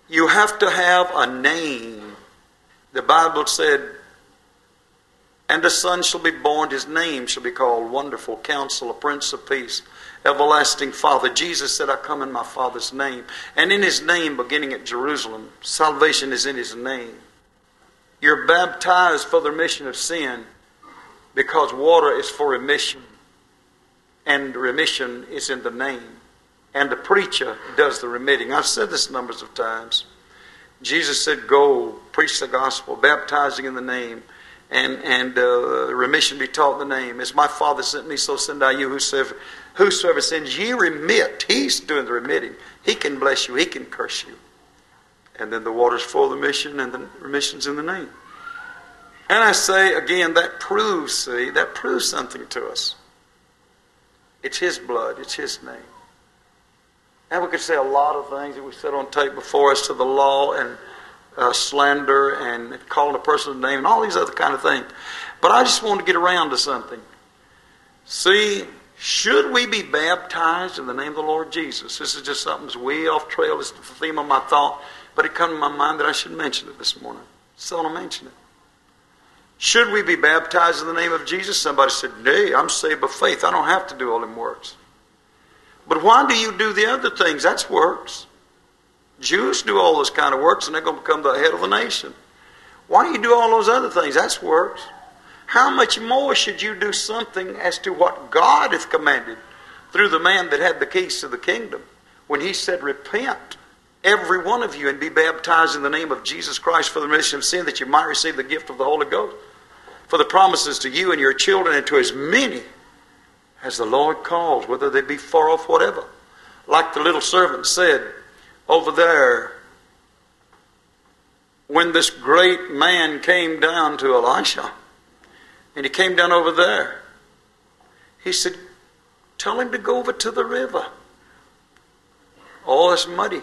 You have to have a name. The Bible said, and a son shall be born, his name shall be called Wonderful Counselor, Prince of Peace, Everlasting Father. Jesus said, I come in my Father's name. And in his name, beginning at Jerusalem, salvation is in his name. You're baptized for the remission of sin because water is for remission. And remission is in the name. And the preacher does the remitting. I've said this numbers of times. Jesus said, go, preach the gospel, baptizing in the name, and remission be taught in the name. As my Father sent me, so send I you. Whosoever sins ye remit. He's doing the remitting. He can bless you. He can curse you. And then the water's for the mission, and the remission's in the name. And I say again, that proves something to us. It's His blood. It's His name. And we could say a lot of things that we said on tape before as to the law and slander and calling a person's name and all these other kind of things. But I just want to get around to something. See, should we be baptized in the name of the Lord Jesus? This is just something that's way off trail. It's the theme of my thought. But it come to my mind that I should mention it this morning. So I'll mention it. Should we be baptized in the name of Jesus? Somebody said, nay, I'm saved by faith. I don't have to do all them works. But why do you do the other things? That's works. Jews do all those kind of works and they're going to become the head of the nation. Why do you do all those other things? That's works. How much more should you do something as to what God hath commanded through the man that had the keys to the kingdom? When He said, repent, every one of you, and be baptized in the name of Jesus Christ for the remission of sin, that you might receive the gift of the Holy Ghost. For the promises to you and your children and to as many as the Lord calls, whether they be far off, whatever. Like the little servant said over there, when this great man came down to Elisha, and he came down over there, he said, tell him to go over to the river. Oh, it's muddy. He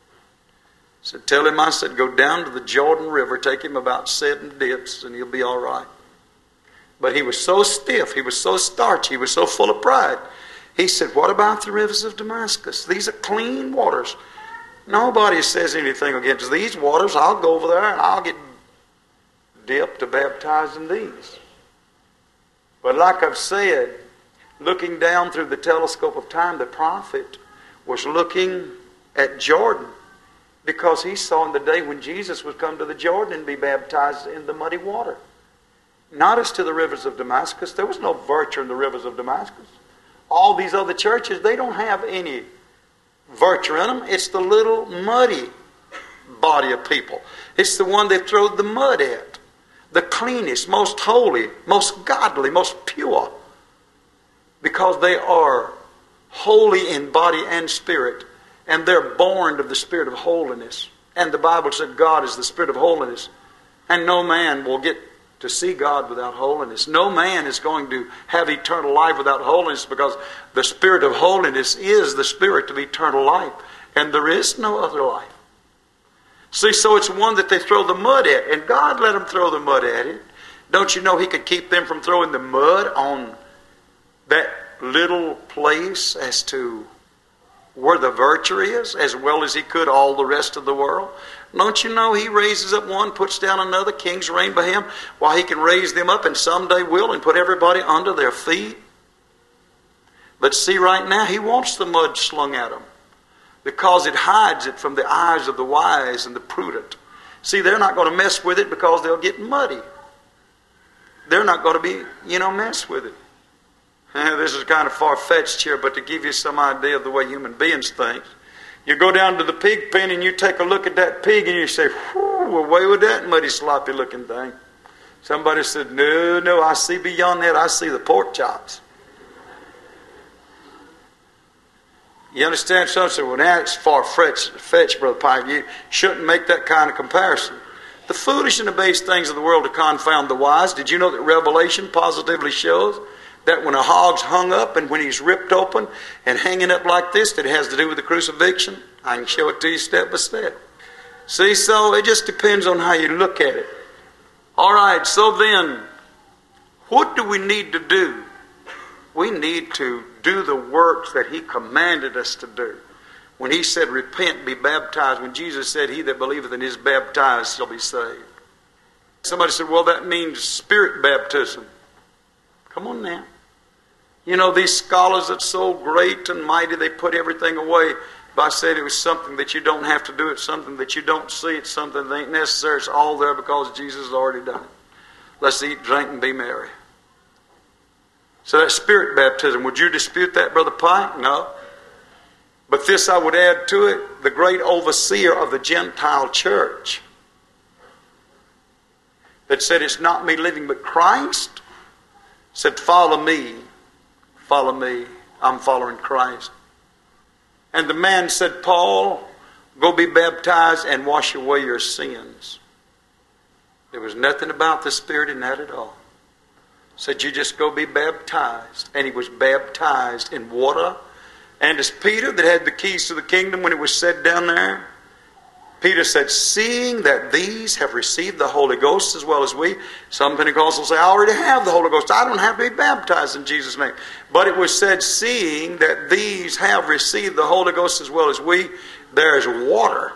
said, tell him, I said, go down to the Jordan River, take him about 7 dips, and he'll be all right. But he was so stiff, he was so starchy, he was so full of pride. He said, what about the rivers of Damascus? These are clean waters. Nobody says anything against these waters. I'll go over there and I'll get dipped or baptized in these. But like I've said, looking down through the telescope of time, the prophet was looking at Jordan because he saw in the day when Jesus would come to the Jordan and be baptized in the muddy water. Not as to the rivers of Damascus. There was no virtue in the rivers of Damascus. All these other churches, they don't have any virtue in them. It's the little muddy body of people. It's the one they've thrown the mud at. The cleanest, most holy, most godly, most pure. Because they are holy in body and spirit. And they're born of the spirit of holiness. And the Bible said God is the spirit of holiness. And no man will get to see God without holiness. No man is going to have eternal life without holiness, because the spirit of holiness is the spirit of eternal life. And there is no other life. See, so it's one that they throw the mud at. And God let them throw the mud at it. Don't you know He could keep them from throwing the mud on that little place as to where the virtue is, as well as He could all the rest of the world? Don't you know He raises up one, puts down another, kings reign by Him, while He can raise them up and someday will, and put everybody under their feet? But see, right now He wants the mud slung at them, because it hides it from the eyes of the wise and the prudent. See, they're not going to mess with it because they'll get muddy. They're not going to be, mess with it. This is kind of far-fetched here, but to give you some idea of the way human beings think. You go down to the pig pen and you take a look at that pig and you say, whew, away with that muddy, sloppy looking thing. Somebody said, no, I see beyond that. I see the pork chops. You understand? Some say, well, that's far-fetched, Brother Pike. You shouldn't make that kind of comparison. The foolish and the base things of the world to confound the wise. Did you know that Revelation positively shows that when a hog's hung up and when he's ripped open and hanging up like this, that it has to do with the crucifixion? I can show it to you step by step. See, so it just depends on how you look at it. All right, so then, what do we need to do? We need to do the works that He commanded us to do. When he said, repent, be baptized, when Jesus said, he that believeth and is baptized shall be saved. Somebody said, well, that means spirit baptism. Come on now. You know, these scholars that's so great and mighty, they put everything away by saying it was something that you don't have to do. It's something that you don't see. It's something that ain't necessary. It's all there because Jesus has already done it. Let's eat, drink, and be merry. So that's spirit baptism. Would you dispute that, Brother Pike? No. But this I would add to it, the great overseer of the Gentile church that said, it's not me living but Christ, said, follow me, I'm following Christ. And the man said, Paul, go be baptized and wash away your sins. There was nothing about the Spirit in that at all. Said, you just go be baptized. And he was baptized in water. And as Peter, that had the keys to the kingdom, when it was said down there, Peter said, seeing that these have received the Holy Ghost as well as we. Some Pentecostals say, I already have the Holy Ghost. I don't have to be baptized in Jesus' name. But it was said, seeing that these have received the Holy Ghost as well as we, there is water.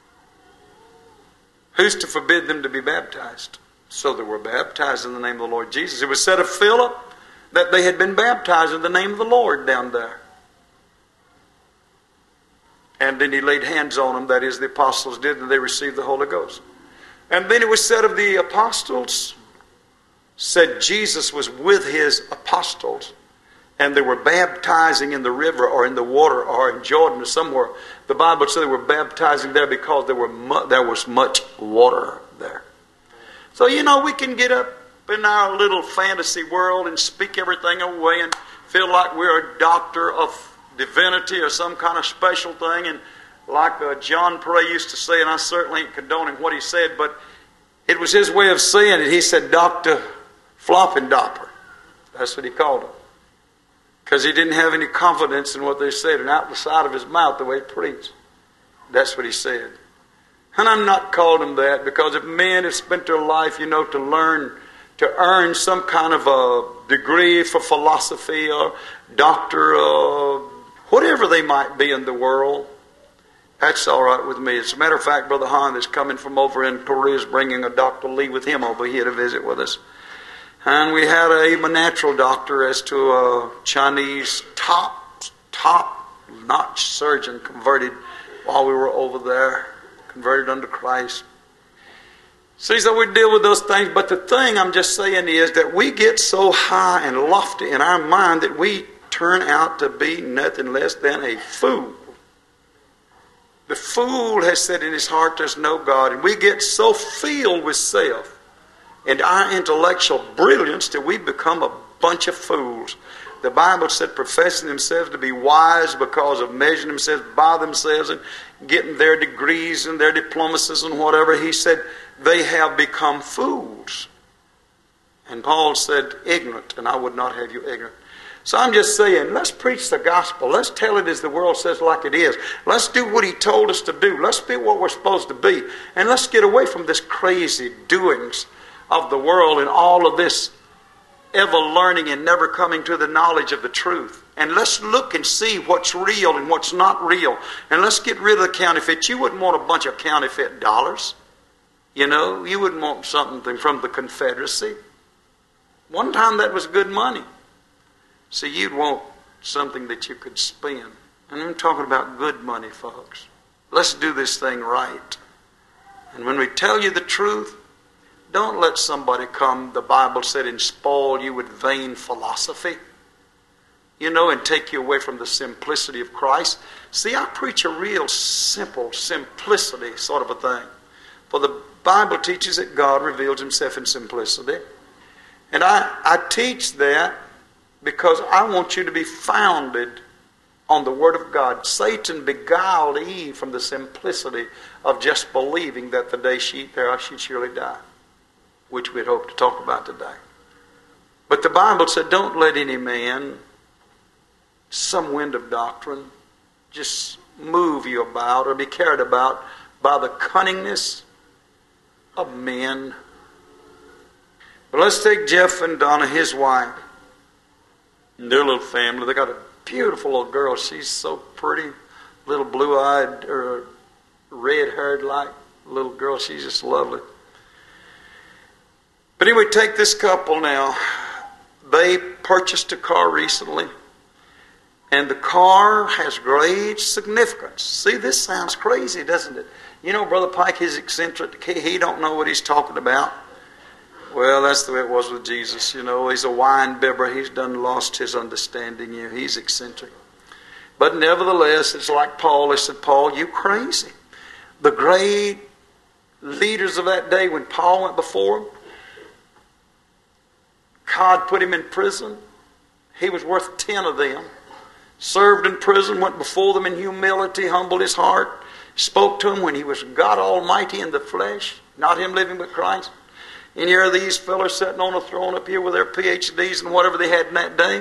Who's to forbid them to be baptized? So they were baptized in the name of the Lord Jesus. It was said of Philip that they had been baptized in the name of the Lord down there. And then he laid hands on them, that is, the apostles did, and they received the Holy Ghost. And then it was said of the apostles, said Jesus was with his apostles, and they were baptizing in the river or in the water or in Jordan or somewhere. The Bible said they were baptizing there because there was much water there. So, you know, we can get up in our little fantasy world and speak everything away and feel like we're a doctor of divinity or some kind of special thing. And like John Pray used to say, and I certainly ain't condoning what he said, but it was his way of saying it. He said, Dr. Floppendopper. That's what he called him. Because he didn't have any confidence in what they said. And out the side of his mouth, the way he preached. That's what he said. And I'm not calling him that because if men have spent their life, you know, to learn, to earn some kind of a degree for philosophy or doctor or whatever they might be in the world, that's all right with me. As a matter of fact, Brother Hahn is coming from over in Peru, is bringing a Dr. Lee with him over here to visit with us. And we had a natural doctor as to a Chinese top-notch surgeon converted while we were over there, converted unto Christ. See, so we deal with those things, but the thing I'm just saying is that we get so high and lofty in our mind that we turn out to be nothing less than a fool. The fool has said in his heart there's no God, and we get so filled with self and our intellectual brilliance that we become a bunch of fools. The Bible said professing themselves to be wise because of measuring themselves by themselves and getting their degrees and their diplomacies and whatever. He said they have become fools. And Paul said ignorant, and I would not have you ignorant. So I'm just saying, let's preach the gospel. Let's tell it as the world says like it is. Let's do what he told us to do. Let's be what we're supposed to be. And let's get away from this crazy doings of the world and all of this ever learning and never coming to the knowledge of the truth. And let's look and see what's real and what's not real. And let's get rid of the counterfeit. You wouldn't want a bunch of counterfeit dollars. You know, you wouldn't want something from the Confederacy. One time that was good money. See, you'd want something that you could spend. And I'm talking about good money, folks. Let's do this thing right. And when we tell you the truth, don't let somebody come, the Bible said, and spoil you with vain philosophy. You know, and take you away from the simplicity of Christ. See, I preach a real simple, simplicity sort of a thing. For the Bible teaches that God reveals himself in simplicity. And I teach that because I want you to be founded on the Word of God. Satan beguiled Eve from the simplicity of just believing that the day she eat thereof she'd surely die, which we'd hope to talk about today. But the Bible said, don't let any man, some wind of doctrine, just move you about or be carried about by the cunningness of men. But let's take Jeff and Donna, his wife, and their little family. They got a beautiful little girl. She's so pretty. little blue-eyed or red-haired like little girl. She's just lovely. But anyway, take this couple now. They purchased a car recently, and the car has great significance. See, this sounds crazy, doesn't it? You know, Brother Pike is eccentric. He don't know what he's talking about. Well, that's the way it was with Jesus. You know, he's a wine bibber. He's done lost his understanding. You know, he's eccentric. But nevertheless, it's like Paul. They said, Paul, you crazy. The great leaders of that day, when Paul went before them, God put him in prison. He was worth 10 of them. Served in prison, went before them in humility, humbled his heart, spoke to them when he was God Almighty in the flesh, not him living with Christ. And here are these fellows sitting on a throne up here with their PhDs and whatever they had in that day.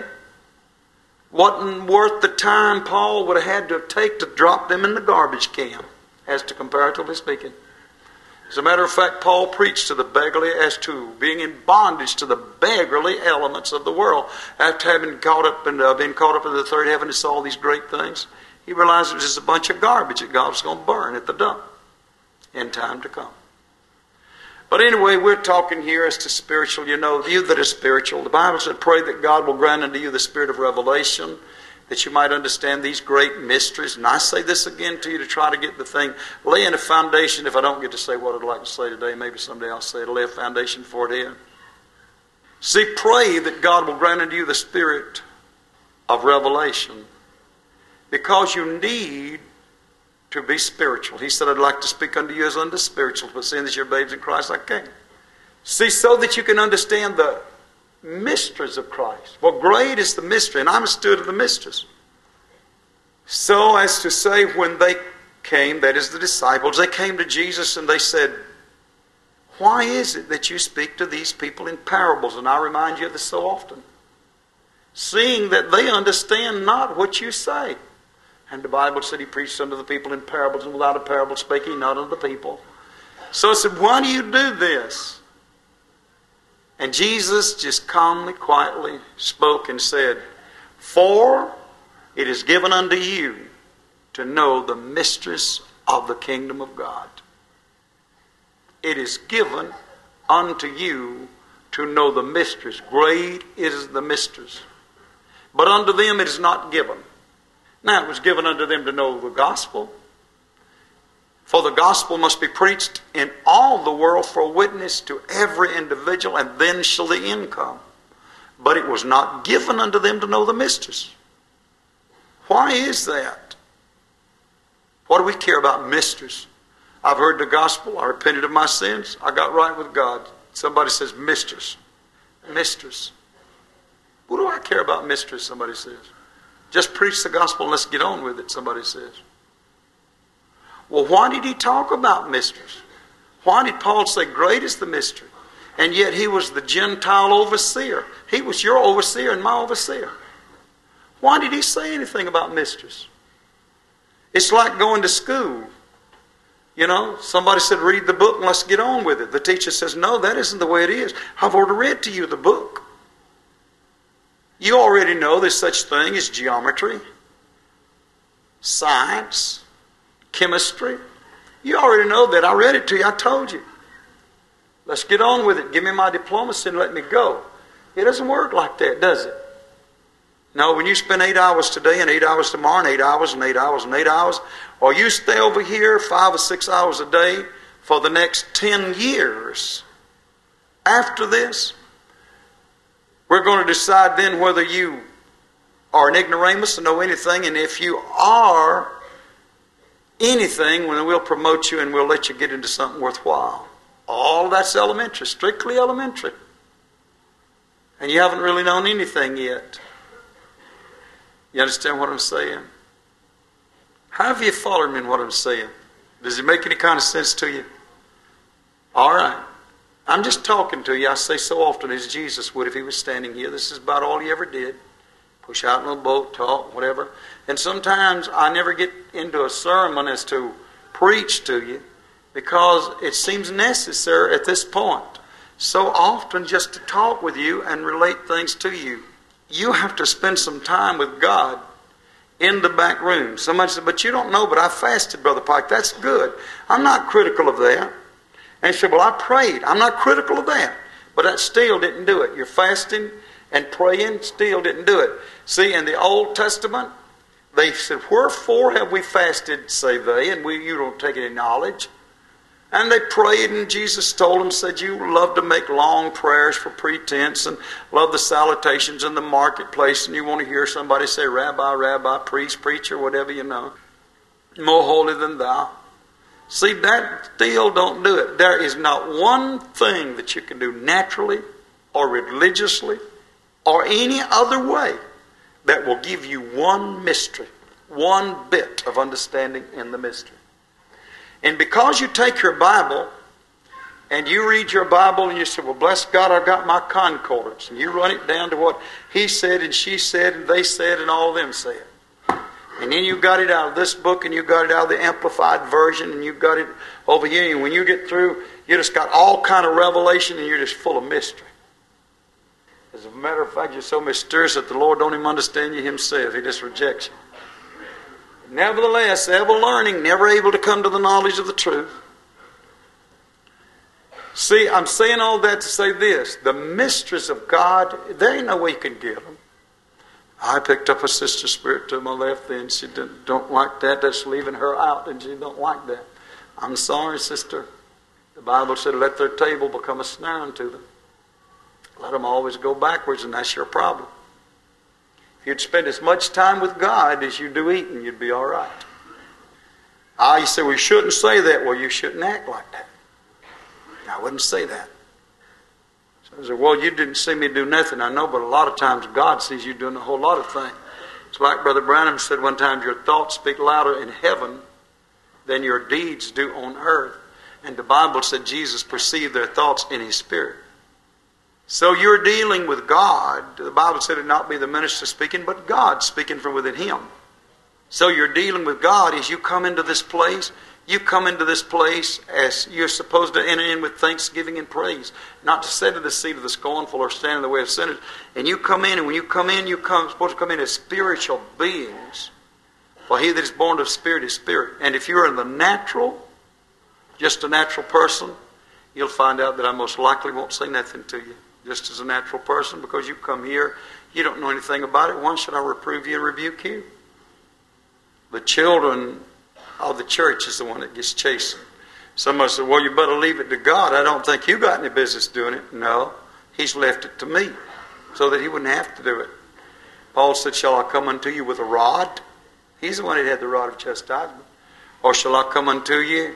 Wasn't worth the time Paul would have had to take to drop them in the garbage can, as to comparatively speaking. As a matter of fact, Paul preached to the beggarly as to being in bondage to the beggarly elements of the world. After having been caught up in the third heaven and saw all these great things, he realized it was just a bunch of garbage that God was going to burn at the dump in time to come. But anyway, we're talking here as to spiritual. You know, you that are spiritual. The Bible said, pray that God will grant unto you the spirit of revelation, that you might understand these great mysteries. And I say this again to you to try to get the thing, laying a foundation. If I don't get to say what I'd like to say today, maybe someday I'll say it, lay a foundation for it here. See, pray that God will grant unto you the spirit of revelation, because you need to be spiritual. He said, I'd like to speak unto you as unto spirituals, but seeing that you're babes in Christ, I can't. See, so that you can understand the mysteries of Christ. Well, great is the mystery, and I'm a student of the mysteries. So as to say, when they came, that is the disciples, they came to Jesus and they said, why is it that you speak to these people in parables? And I remind you of this so often. Seeing that they understand not what you say. And the Bible said he preached unto the people in parables, and without a parable spake he not unto the people. So I said, why do you do this? And Jesus just calmly, quietly spoke and said, for it is given unto you to know the mysteries of the kingdom of God. It is given unto you to know the mysteries. Great is the mysteries. But unto them it is not given. Now it was given unto them to know the gospel. For the gospel must be preached in all the world for a witness to every individual, and then shall the end come. But it was not given unto them to know the mysteries. Why is that? What do we care about mysteries? I've heard the gospel. I repented of my sins. I got right with God. Somebody says mysteries. Mysteries. What do I care about mysteries, somebody says? Just preach the gospel and let's get on with it, somebody says. Well, why did he talk about mysteries? Why did Paul say, great is the mystery? And yet he was the Gentile overseer. He was your overseer and my overseer. Why did he say anything about mysteries? It's like going to school. You know, somebody said, read the book and let's get on with it. The teacher says, no, that isn't the way it is. I've already read to you the book. You already know there's such thing as geometry, science, chemistry. You already know that. I read it to you. I told you. Let's get on with it. Give me my diplomacy and let me go. It doesn't work like that, does it? No, when you spend 8 hours today and 8 hours tomorrow and 8 hours and 8 hours and 8 hours, or you stay over here 5 or 6 hours a day for the next 10 years, after this, we're going to decide then whether you are an ignoramus and know anything, and if you are anything, then we'll promote you and we'll let you get into something worthwhile. All that's elementary, strictly elementary. And you haven't really known anything yet. You understand what I'm saying? How have you followed me in what I'm saying? Does it make any kind of sense to you? All right. I'm just talking to you. I say so often as Jesus would if he was standing here. This is about all he ever did. Push out in a boat, talk, whatever. And sometimes I never get into a sermon as to preach to you because it seems necessary at this point so often just to talk with you and relate things to you. You have to spend some time with God in the back room. Somebody said, but you don't know, but I fasted, Brother Pike. That's good. I'm not critical of that. And he said, well, I prayed. I'm not critical of that. But that still didn't do it. You're fasting and praying still didn't do it. See, in the Old Testament, they said, wherefore have we fasted, say they, and you don't take any knowledge. And they prayed, and Jesus told them, said, you love to make long prayers for pretense and love the salutations in the marketplace, and you want to hear somebody say, Rabbi, Rabbi, priest, preacher, whatever you know, more holy than thou. See, that still don't do it. There is not one thing that you can do naturally or religiously or any other way that will give you one mystery, one bit of understanding in the mystery. And because you take your Bible and you read your Bible and you say, well, bless God, I've got my concordance. And you run it down to what he said and she said and they said and all of them said. And then you got it out of this book and you got it out of the Amplified Version and you got it over here. And when you get through, you just got all kind of revelation and you're just full of mystery. As a matter of fact, you're so mysterious that the Lord don't even understand you himself. He just rejects you. Nevertheless, ever learning, never able to come to the knowledge of the truth. See, I'm saying all that to say this. The mysteries of God, there ain't no way you can get them. I picked up a sister spirit to my left then. She don't like that. That's leaving her out, and she don't like that. I'm sorry, sister. The Bible said, let their table become a snare unto them. Let them always go backwards, and that's your problem. If you'd spend as much time with God as you do eating, you'd be all right. You say, well, you shouldn't say that. Well, you shouldn't act like that. I wouldn't say that. So I said, well, you didn't see me do nothing. I know, but a lot of times God sees you doing a whole lot of things. It's like Brother Branham said one time, your thoughts speak louder in heaven than your deeds do on earth. And the Bible said Jesus perceived their thoughts in his spirit. So you're dealing with God. The Bible said it not be the minister speaking, but God speaking from within him. So you're dealing with God as you come into this place. You come into this place as you're supposed to enter in with thanksgiving and praise. Not to sit at the seat of the scornful or stand in the way of sinners. And you come in, and when you come in, you're supposed to come in as spiritual beings. For he that is born of spirit is spirit. And if you're in the natural, just a natural person, you'll find out that I most likely won't say nothing to you. Just as a natural person, because you come here, you don't know anything about it. Why should I reprove you and rebuke you? The children of the church is the one that gets chastened. Somebody said, well, you better leave it to God. I don't think you got any business doing it. No, he's left it to me so that he wouldn't have to do it. Paul said, shall I come unto you with a rod? He's the one that had the rod of chastisement. Or shall I come unto you,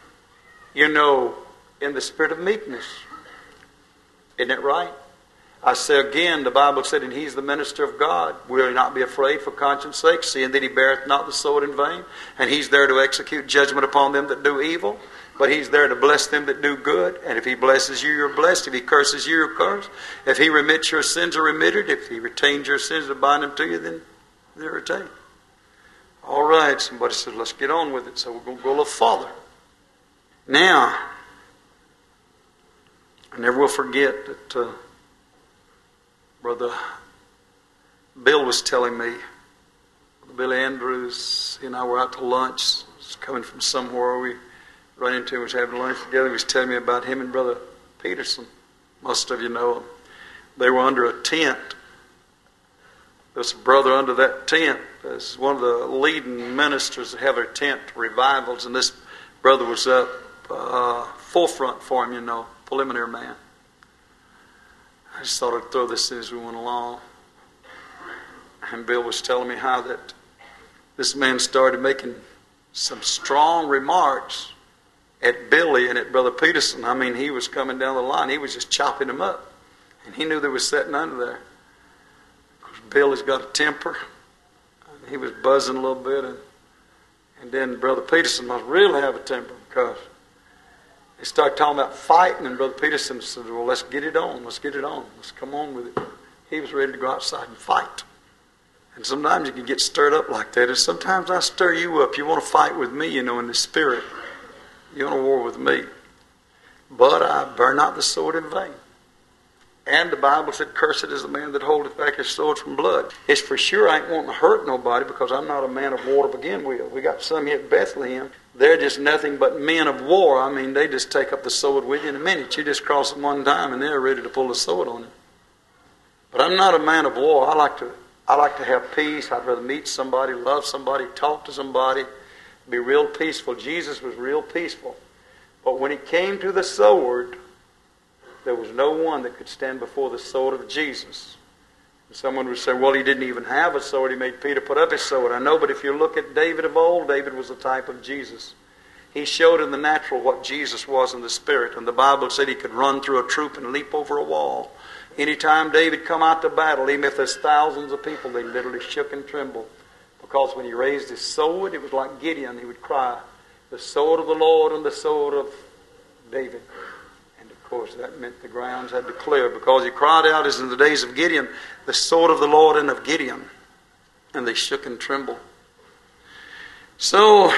in the spirit of meekness? Isn't it right? I say again, the Bible said, and he's the minister of God. Will he not be afraid for conscience sake, seeing that he beareth not the sword in vain? And he's there to execute judgment upon them that do evil. But he's there to bless them that do good. And if he blesses you, you're blessed. If he curses you, you're cursed. If he remits your sins, are remitted. If he retains your sins to bind them to you, then they're retained. All right, somebody said, let's get on with it. So we're going to go a little farther. Now, I never will forget that Brother Bill was telling me, Billy Andrews, he and I were out to lunch, coming from somewhere we run into, was having lunch together. He was telling me about him and Brother Peterson. Most of you know him. They were under a tent. There's a brother under that tent. This is one of the leading ministers that have their tent revivals, and this brother was up forefront for him, preliminary man. I just thought I'd throw this in as we went along. And Bill was telling me how that this man started making some strong remarks at Billy and at Brother Peterson. I mean, he was coming down the line. He was just chopping them up. And he knew they were sitting under there. Because Bill has got a temper. And he was buzzing a little bit. And then Brother Peterson must really have a temper, because they started talking about fighting, and Brother Peterson said, well, let's get it on. Let's get it on. Let's come on with it. He was ready to go outside and fight. And sometimes you can get stirred up like that. And sometimes I stir you up. You want to fight with me, in the spirit. You want to war with me. But I bear not the sword in vain. And the Bible said, cursed is the man that holdeth back his sword from blood. It's for sure I ain't wanting to hurt nobody because I'm not a man of war to begin with. We got some here at Bethlehem. They're just nothing but men of war. I mean, they just take up the sword with you in a minute. You just cross them one time and they're ready to pull the sword on you. But I'm not a man of war. I like to have peace. I'd rather meet somebody, love somebody, talk to somebody, be real peaceful. Jesus was real peaceful. But when it came to the sword, there was no one that could stand before the sword of Jesus. And someone would say, well, he didn't even have a sword. He made Peter put up his sword. I know, but if you look at David of old, David was a type of Jesus. He showed in the natural what Jesus was in the spirit. And the Bible said he could run through a troop and leap over a wall. Anytime David come out to battle, even if there's thousands of people, they literally shook and trembled. Because when he raised his sword, it was like Gideon. He would cry, the sword of the Lord and the sword of David. Of course, that meant the grounds had to clear because he cried out as in the days of Gideon, the sword of the Lord and of Gideon. And they shook and trembled. So,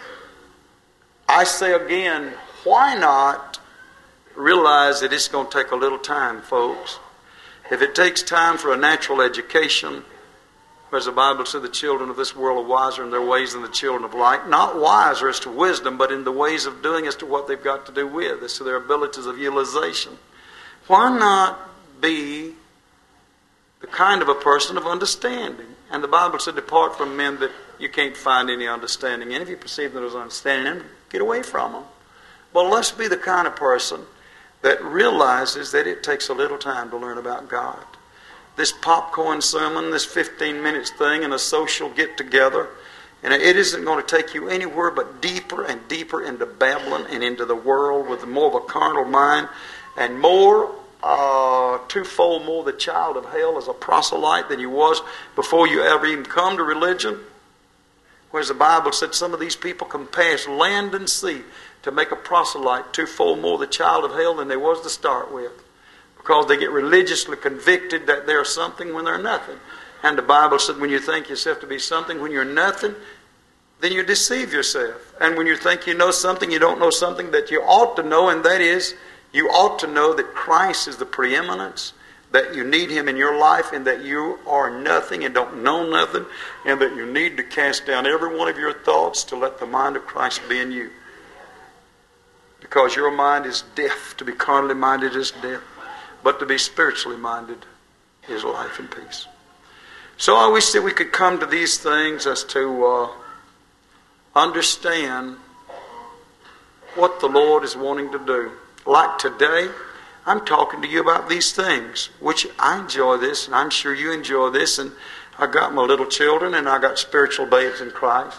I say again, why not realize that it's going to take a little time, folks? If it takes time for a natural education, whereas the Bible said the children of this world are wiser in their ways than the children of light. Not wiser as to wisdom, but in the ways of doing as to what they've got to do with, as to their abilities of utilization. Why not be the kind of a person of understanding? And the Bible said, depart from men that you can't find any understanding in. If you perceive that there's understanding in them, get away from them. But let's be the kind of person that realizes that it takes a little time to learn about God. This popcorn sermon, this 15 minutes thing, and a social get-together, and it isn't going to take you anywhere but deeper and deeper into Babylon and into the world with more of a carnal mind and more, twofold more the child of hell as a proselyte than you was before you ever even come to religion. Whereas the Bible said some of these people can pass land and sea to make a proselyte twofold more the child of hell than they was to start with. Because they get religiously convicted that they're something when they're nothing. And the Bible said when you think yourself to be something when you're nothing, then you deceive yourself. And when you think you know something, you don't know something that you ought to know, and that is, you ought to know that Christ is the preeminence, that you need Him in your life, and that you are nothing and don't know nothing, and that you need to cast down every one of your thoughts to let the mind of Christ be in you. Because your mind is deaf. To be carnally minded is death. But to be spiritually minded is life and peace. So I wish that we could come to these things as to understand what the Lord is wanting to do. Like today, I'm talking to you about these things, which I enjoy this, and I'm sure you enjoy this, and I got my little children, and I got spiritual babes in Christ.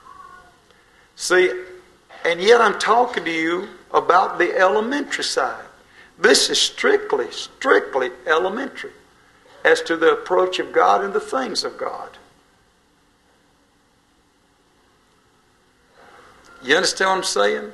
See, and yet I'm talking to you about the elementary side. This is strictly elementary as to the approach of God and the things of God. You understand what I'm saying?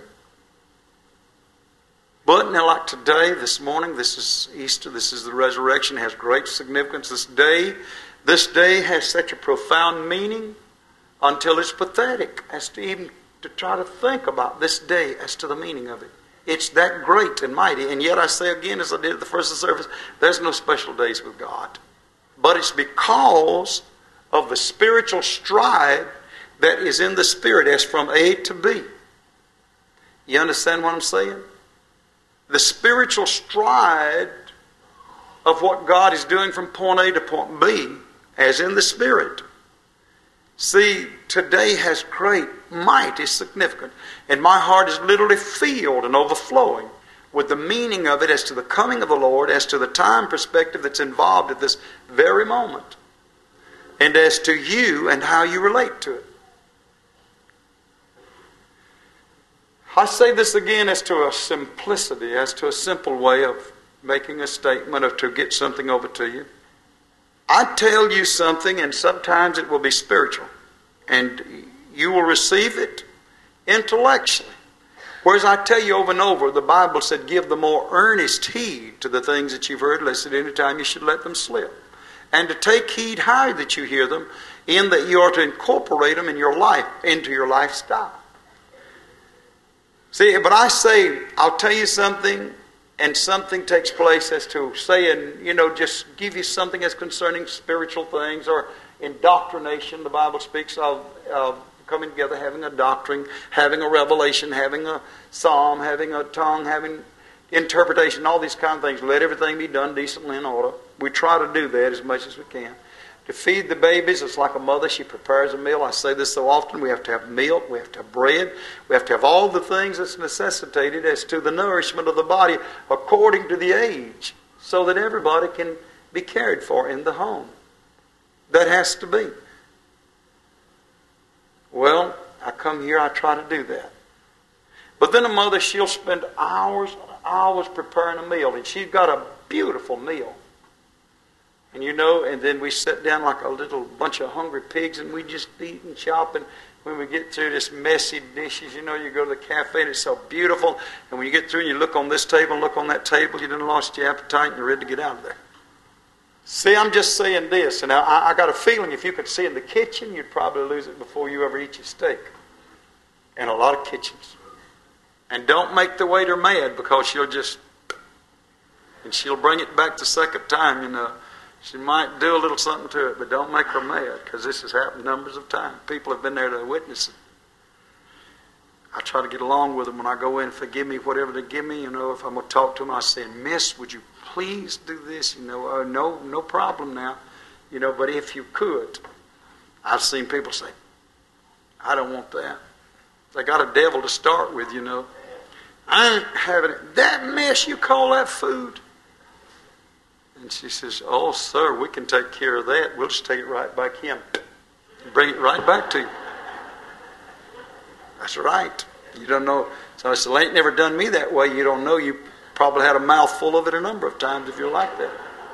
But now, like today, this morning, this is Easter, this is the resurrection, it has great significance. This day has such a profound meaning until it's pathetic as to even to try to think about this day as to the meaning of it. It's that great and mighty. And yet I say again, as I did at the first of the service, there's no special days with God. But it's because of the spiritual stride that is in the Spirit as from A to B. You understand what I'm saying? The spiritual stride of what God is doing from point A to point B as in the Spirit. See, today has great, mighty significance. And my heart is literally filled and overflowing with the meaning of it as to the coming of the Lord, as to the time perspective that's involved at this very moment, and as to you and how you relate to it. I say this again as to a simplicity, as to a simple way of making a statement or to get something over to you. I tell you something, and sometimes it will be spiritual, and you will receive it intellectually. Whereas I tell you over and over, the Bible said, give the more earnest heed to the things that you've heard, lest at any time you should let them slip. And to take heed how that you hear them, in that you are to incorporate them in your life, into your lifestyle. See, but I say, I'll tell you something, and something takes place as to saying, just give you something as concerning spiritual things or indoctrination, the Bible speaks of coming together, having a doctrine, having a revelation, having a psalm, having a tongue, having interpretation, all these kind of things. Let everything be done decently in order. We try to do that as much as we can. To feed the babies, it's like a mother. She prepares a meal. I say this so often. We have to have milk. We have to have bread. We have to have all the things that's necessitated as to the nourishment of the body according to the age, so that everybody can be cared for in the home. That has to be. Well, I come here, I try to do that. But then a mother, she'll spend hours and hours preparing a meal, and she's got a beautiful meal. And and then we sit down like a little bunch of hungry pigs, and we just eat and chop. And when we get through this messy dishes, you go to the cafe and it's so beautiful. And when you get through and you look on this table and look on that table, you done lost your appetite and you're ready to get out of there. See, I'm just saying this, and I got a feeling if you could see in the kitchen, you'd probably lose it before you ever eat your steak. In a lot of kitchens. And don't make the waiter mad, because she'll bring it back the second time, She might do a little something to it, but don't make her mad, because this has happened numbers of times. People have been there to witness it. I try to get along with them when I go in. Forgive me whatever they give me. If I'm going to talk to them, I say, Miss, would you please do this? No problem now. But if you could. I've seen people say, I don't want that. They got a devil to start with, I ain't having it. That mess you call that food? And she says, oh, sir, we can take care of that. We'll just take it right back in. Bring it right back to you. That's right. You don't know. So I said, well, ain't never done me that way. You don't know. You probably had a mouthful of it a number of times if you're like that.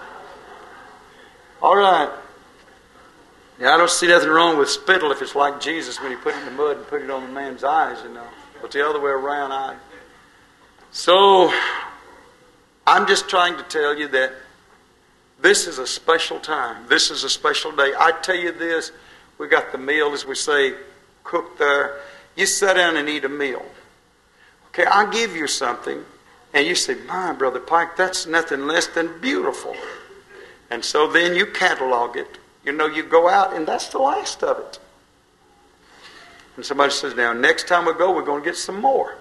All right. Yeah, I don't see nothing wrong with spittle if it's like Jesus when he put it in the mud and put it on the man's eyes, But the other way around, So, I'm just trying to tell you that this is a special time. This is a special day. I tell you this, we got the meal, as we say, cooked there. You sit down and eat a meal. Okay, I give you something, and you say, my, Brother Pike, that's nothing less than beautiful. And so then you catalog it. You go out, and that's the last of it. And somebody says, now, next time we go, we're going to get some more.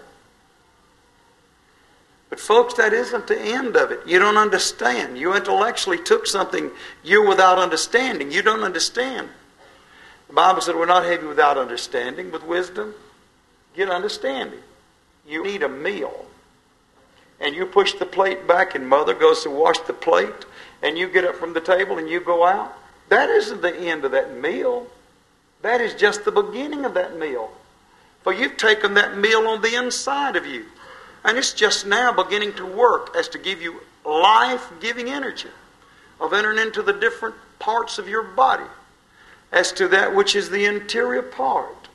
But folks, that isn't the end of it. You don't understand. You intellectually took something you're without understanding. You don't understand. The Bible said we're not heavy without understanding. With wisdom, get understanding. You eat a meal. And you push the plate back, and Mother goes to wash the plate, and you get up from the table and you go out. That isn't the end of that meal. That is just the beginning of that meal. For you've taken that meal on the inside of you. And it's just now beginning to work as to give you life-giving energy of entering into the different parts of your body as to that which is the interior part.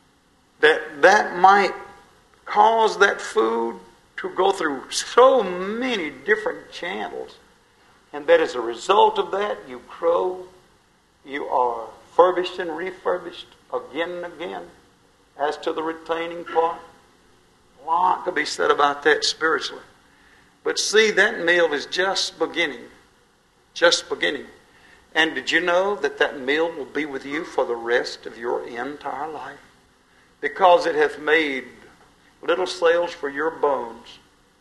That might cause that food to go through so many different channels. And that as a result of that, you grow, you are furbished and refurbished again and again. As to the retaining part, a lot could be said about that spiritually. But see, that meal is just beginning. Just beginning. And did you know that that meal will be with you for the rest of your entire life? Because it hath made little cells for your bones.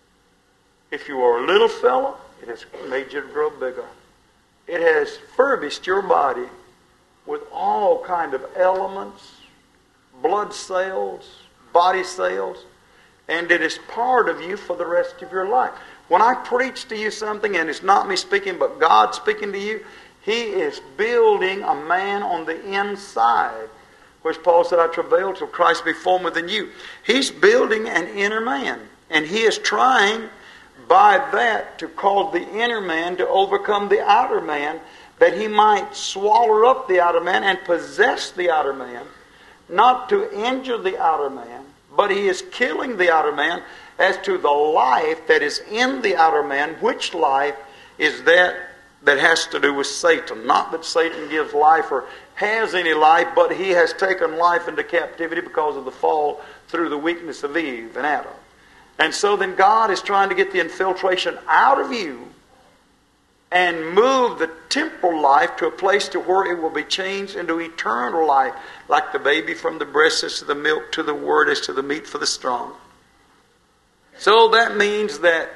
If you are a little fellow, it has made you grow bigger. It has furbished your body with all kind of elements, blood cells, body cells, and it is part of you for the rest of your life. When I preach to you something, and it's not me speaking, but God speaking to you, He is building a man on the inside. Which Paul said, I travail till Christ be formed within you. He's building an inner man. And He is trying by that to cause the inner man to overcome the outer man, that He might swallow up the outer man and possess the outer man. Not to injure the outer man, but He is killing the outer man as to the life that is in the outer man. Which life is that has to do with Satan? Not that Satan gives life or has any life, but he has taken life into captivity because of the fall through the weakness of Eve and Adam. And so then God is trying to get the infiltration out of you and move the temporal life to a place to where it will be changed into eternal life, like the baby from the breast is to the milk, to the word is to the meat for the strong. So that means that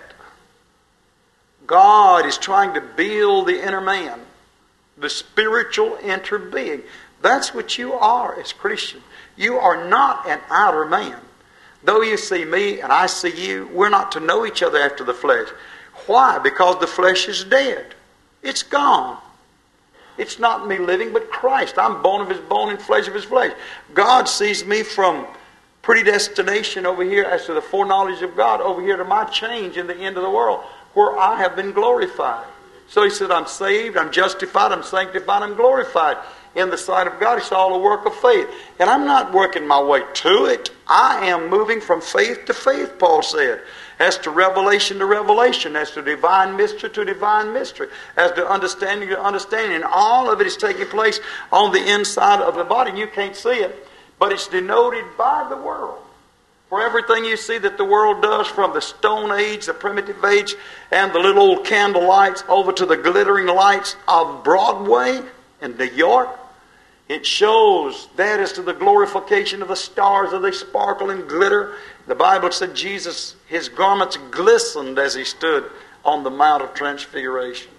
God is trying to build the inner man, the spiritual inner being. That's what you are as Christians. You are not an outer man. Though you see me and I see you, we're not to know each other after the flesh. Why? Because the flesh is dead. It's gone. It's not me living, but Christ. I'm bone of his bone and flesh of his flesh. God sees me from predestination over here as to the foreknowledge of God, over here to my change in the end of the world, where I have been glorified. So he said, I'm saved, I'm justified, I'm sanctified, I'm glorified in the sight of God. It's all a work of faith. And I'm not working my way to it. I am moving from faith to faith, Paul said. As to revelation, as to divine mystery to divine mystery, as to understanding to understanding. And all of it is taking place on the inside of the body. You can't see it, but it's denoted by the world. For everything you see that the world does, from the Stone Age, the Primitive Age, and the little old candle lights over to the glittering lights of Broadway in New York, it shows that as to the glorification of the stars as they sparkle and glitter. The Bible said Jesus, his garments glistened as he stood on the Mount of Transfiguration.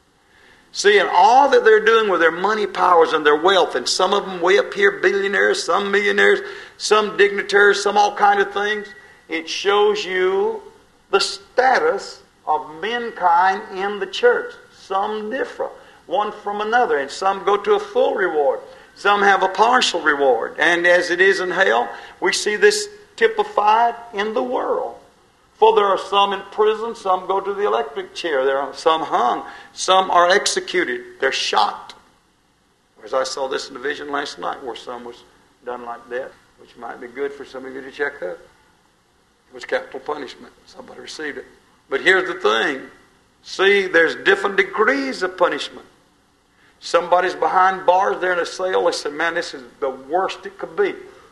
See, and all that they're doing with their money powers and their wealth, and some of them way up here, billionaires, some millionaires, some dignitaries, some all kind of things, it shows you the status of mankind in the church. Some differ one from another, and some go to a full reward. Some have a partial reward. And as it is in hell, we see this typified in the world. For there are some in prison, some go to the electric chair, there are some hung, some are executed, they're shot. As I saw this in the vision last night, where some was done like that, which might be good for some of you to check out. It was capital punishment. Somebody received it. But here's the thing. See, there's different degrees of punishment. Somebody's behind bars there in a cell. They said, man, this is the worst it could be.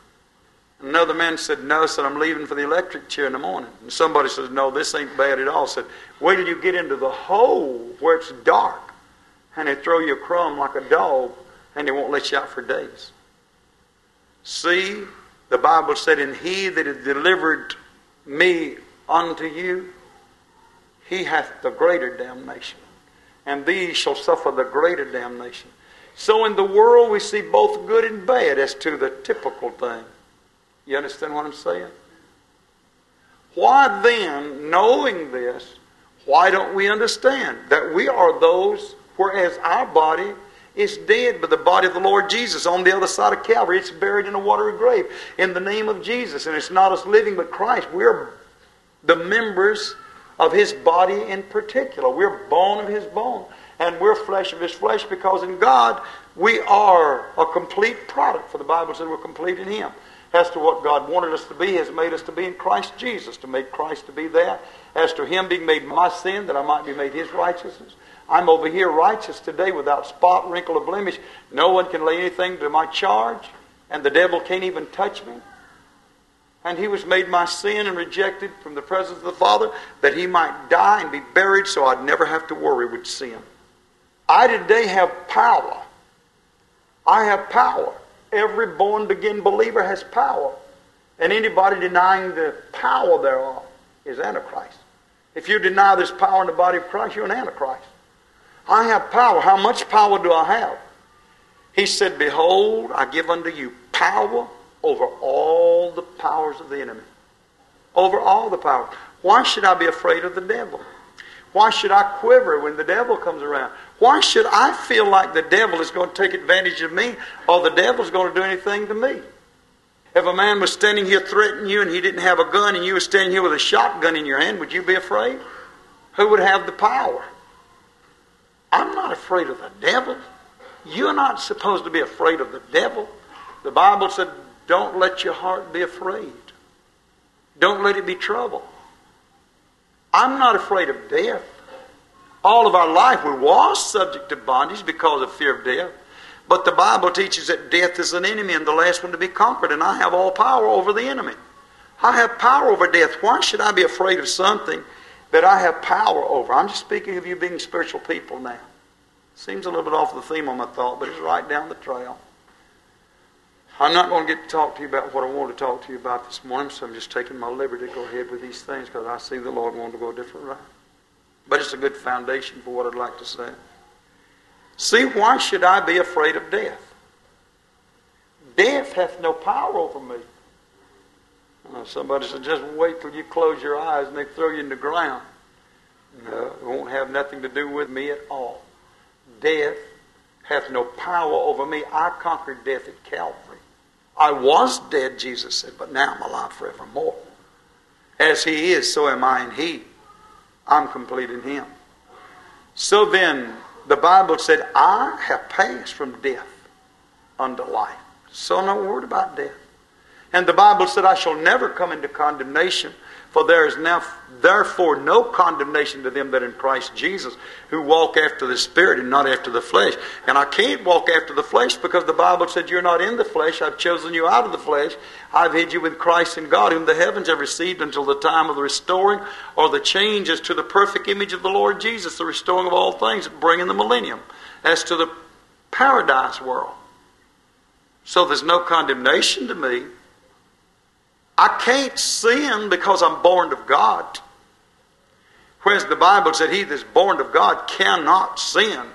Another man said, no, said, I'm leaving for the electric chair in the morning. And somebody says, no, this ain't bad at all. Said, wait till you get into the hole where it's dark, and they throw you a crumb like a dog, and they won't let you out for days. See, the Bible said, and he that hath delivered me unto you, he hath the greater damnation. And these shall suffer the greater damnation. So in the world we see both good and bad as to the typical thing. You understand what I'm saying? Why then, knowing this, why don't we understand that we are those, whereas our body is dead, but the body of the Lord Jesus on the other side of Calvary, it's buried in a watery grave in the name of Jesus. And it's not us living, but Christ. We're the members of his body in particular. We're bone of his bone, and we're flesh of his flesh, because in God we are a complete product. For the Bible said we're complete in him. As to what God wanted us to be, he has made us to be in Christ Jesus, to make Christ to be that. As to him being made my sin, that I might be made his righteousness. I'm over here righteous today without spot, wrinkle, or blemish. No one can lay anything to my charge, and the devil can't even touch me. And he was made my sin and rejected from the presence of the Father, that he might die and be buried so I'd never have to worry with sin. I today have power. I have power. Every born-again believer has power. And anybody denying the power thereof is Antichrist. If you deny there's power in the body of Christ, you're an Antichrist. I have power. How much power do I have? He said, behold, I give unto you power over all the powers of the enemy. Over all the powers. Why should I be afraid of the devil? Why should I quiver when the devil comes around? Why should I feel like the devil is going to take advantage of me, or the devil's going to do anything to me? If a man was standing here threatening you and he didn't have a gun, and you were standing here with a shotgun in your hand, would you be afraid? Who would have the power? I'm not afraid of the devil. You're not supposed to be afraid of the devil. The Bible said, don't let your heart be afraid. Don't let it be troubled. I'm not afraid of death. All of our life we was subject to bondage because of fear of death. But the Bible teaches that death is an enemy and the last one to be conquered. And I have all power over the enemy. I have power over death. Why should I be afraid of something that I have power over? I'm just speaking of you being spiritual people now. Seems a little bit off the theme on my thought, but it's right down the trail. I'm not going to get to talk to you about what I want to talk to you about this morning, so I'm just taking my liberty to go ahead with these things because I see the Lord wanting to go a different route. But it's a good foundation for what I'd like to say. See, why should I be afraid of death? Death hath no power over me. Somebody said, just wait till you close your eyes and they throw you in the ground. No, it won't have nothing to do with me at all. Death hath no power over me. I conquered death at Calvary. I was dead, Jesus said, but now I'm alive forevermore. As He is, so am I in He. I'm complete in Him. So then, the Bible said, I have passed from death unto life. So no word about death. And the Bible said, I shall never come into condemnation, for there is now therefore no condemnation to them that in Christ Jesus, who walk after the Spirit and not after the flesh. And I can't walk after the flesh because the Bible said, you're not in the flesh. I've chosen you out of the flesh. I've hid you with Christ in God, whom the heavens have received until the time of the restoring or the changes to the perfect image of the Lord Jesus, the restoring of all things, bringing the millennium, as to the paradise world. So there's no condemnation to me. I can't sin because I'm born of God. Whereas the Bible said, he that is born of God cannot sin.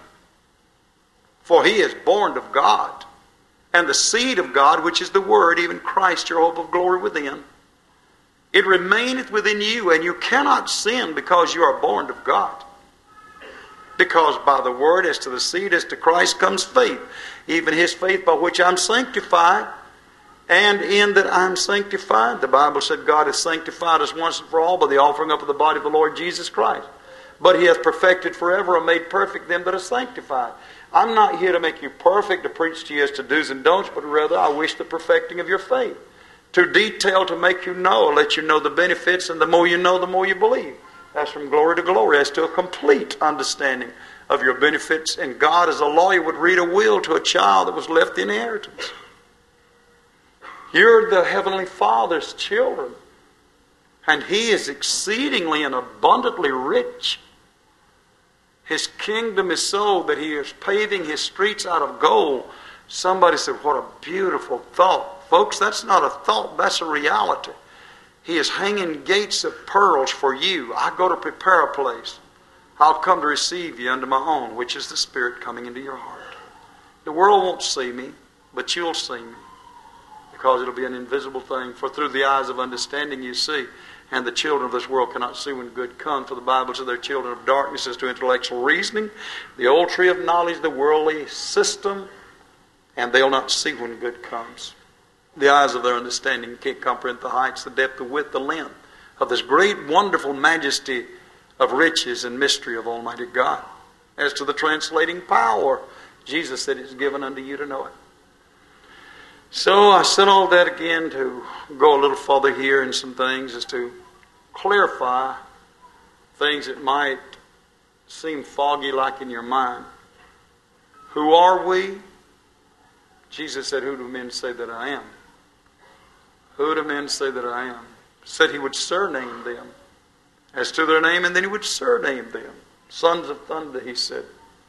For he is born of God. And the seed of God, which is the Word, even Christ, your hope of glory within. It remaineth within you, and you cannot sin because you are born of God. Because by the Word, as to the seed, as to Christ, comes faith. Even His faith by which I'm sanctified. And in that I'm sanctified, the Bible said God has sanctified us once and for all by the offering up of the body of the Lord Jesus Christ. But He hath perfected forever and made perfect them that are sanctified. I'm not here to make you perfect, to preach to you as to do's and don'ts, but rather I wish the perfecting of your faith. To detail, to make you know, let you know the benefits, and the more you know, the more you believe. That's from glory to glory, as to a complete understanding of your benefits. And God, as a lawyer, would read a will to a child that was left the inheritance. You're the Heavenly Father's children. And He is exceedingly and abundantly rich. His kingdom is so that He is paving His streets out of gold. Somebody said, what a beautiful thought. Folks, that's not a thought, that's a reality. He is hanging gates of pearls for you. I go to prepare a place. I'll come to receive you unto my own, which is the Spirit coming into your heart. The world won't see me, but you'll see me. Because it'll be an invisible thing. For through the eyes of understanding you see. And the children of this world cannot see when good comes. For the Bible says they're children of darkness as to intellectual reasoning. The old tree of knowledge, the worldly system. And they'll not see when good comes. The eyes of their understanding can't comprehend the heights, the depth, the width, the length of this great, wonderful majesty of riches and mystery of Almighty God. As to the translating power, Jesus said it's given unto you to know it. So I said all that again to go a little further here in some things, is to clarify things that might seem foggy like in your mind. Who are we? Jesus said, who do men say that I am? Who do men say that I am? Said He would surname them as to their name, and then He would surname them. Sons of thunder, He said.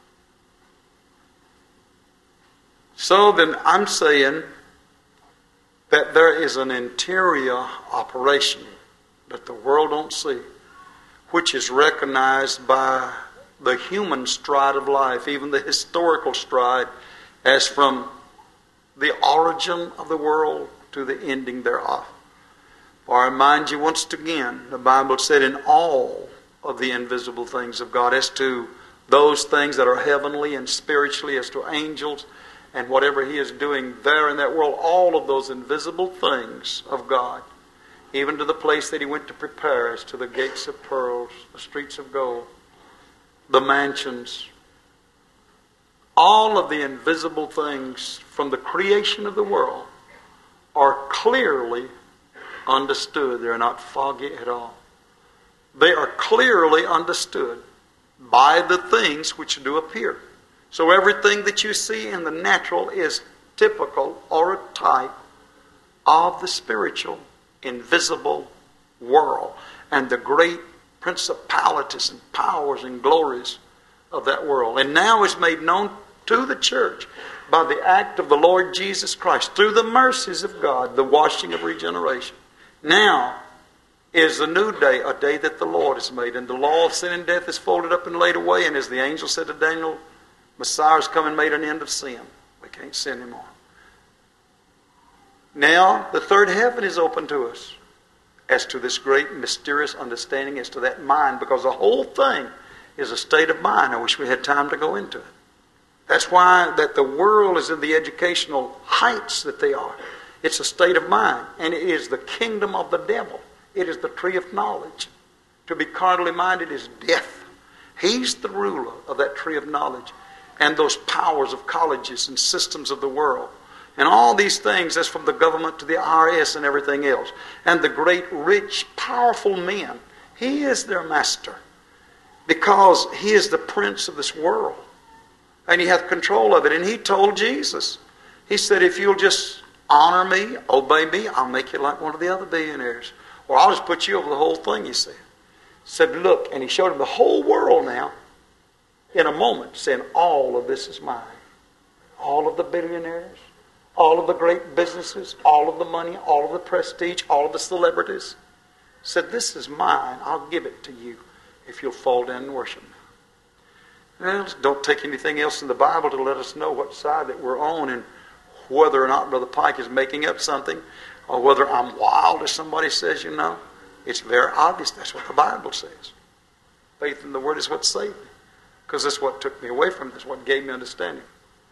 So then I'm saying that there is an interior operation that the world don't see, which is recognized by the human stride of life, even the historical stride, as from the origin of the world to the ending thereof. For I remind you once again, the Bible said in all of the invisible things of God, as to those things that are heavenly and spiritually, as to angels, and whatever He is doing there in that world, all of those invisible things of God, even to the place that He went to prepare us, to the gates of pearls, the streets of gold, the mansions, all of the invisible things from the creation of the world are clearly understood. They're not foggy at all. They are clearly understood by the things which do appear. So everything that you see in the natural is typical or a type of the spiritual invisible world and the great principalities and powers and glories of that world. And now is made known to the church by the act of the Lord Jesus Christ, through the mercies of God, the washing of regeneration. Now is a new day, a day that the Lord has made. And the law of sin and death is folded up and laid away. And as the angel said to Daniel, Messiah has come and made an end of sin. We can't sin anymore. Now the third heaven is open to us as to this great mysterious understanding, as to that mind, because the whole thing is a state of mind. I wish we had time to go into it. That's why that the world is in the educational heights that they are. It's a state of mind, and it is the kingdom of the devil. It is the tree of knowledge. To be carnally minded is death. He's the ruler of that tree of knowledge, and those powers of colleges and systems of the world. And all these things, that's from the government to the IRS and everything else. And the great, rich, powerful men, he is their master, because he is the prince of this world. And he hath control of it. And he told Jesus, he said, if you'll just honor me, obey me, I'll make you like one of the other billionaires. Or I'll just put you over the whole thing, he said. Said, look, and he showed him the whole world now in a moment, saying, all of this is mine. All of the billionaires, all of the great businesses, all of the money, all of the prestige, all of the celebrities. Said, this is mine. I'll give it to you if you'll fall down and worship me. Well, don't take anything else in the Bible to let us know what side that we're on, and whether or not Brother Pike is making up something, or whether I'm wild, as somebody says, you know. It's very obvious. That's what the Bible says. Faith in the Word is what saved me, because that's what took me away from it. That's what gave me understanding.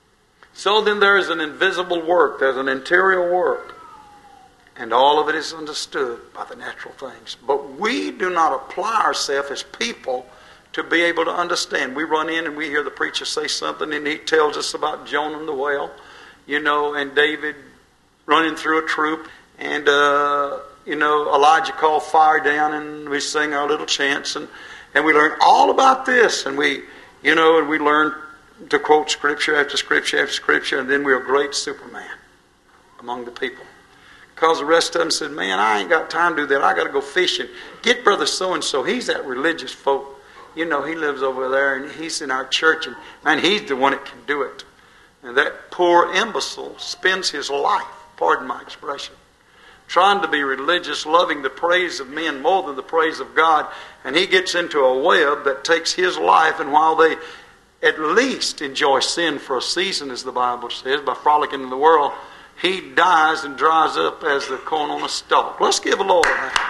So then there is an invisible work. There's an interior work. And all of it is understood by the natural things. But we do not apply ourselves as people to be able to understand. We run in and we hear the preacher say something, and he tells us about Jonah and the whale, you know, and David running through a troop, and you know, Elijah called fire down, and we sing our little chants, and we learn all about this, and we, you know, and we learn to quote scripture after scripture after scripture, and then we're a great Superman among the people. Because the rest of them said, man, I ain't got time to do that. I got to go fishing. Get Brother so-and-so. He's that religious folk. You know, he lives over there, and he's in our church, and man, he's the one that can do it. And that poor imbecile spends his life, pardon my expression, trying to be religious, loving the praise of men more than the praise of God. And he gets into a web that takes his life, and while they at least enjoy sin for a season, as the Bible says, by frolicking in the world, he dies and dries up as the corn on a stalk. Let's give the Lord a hand.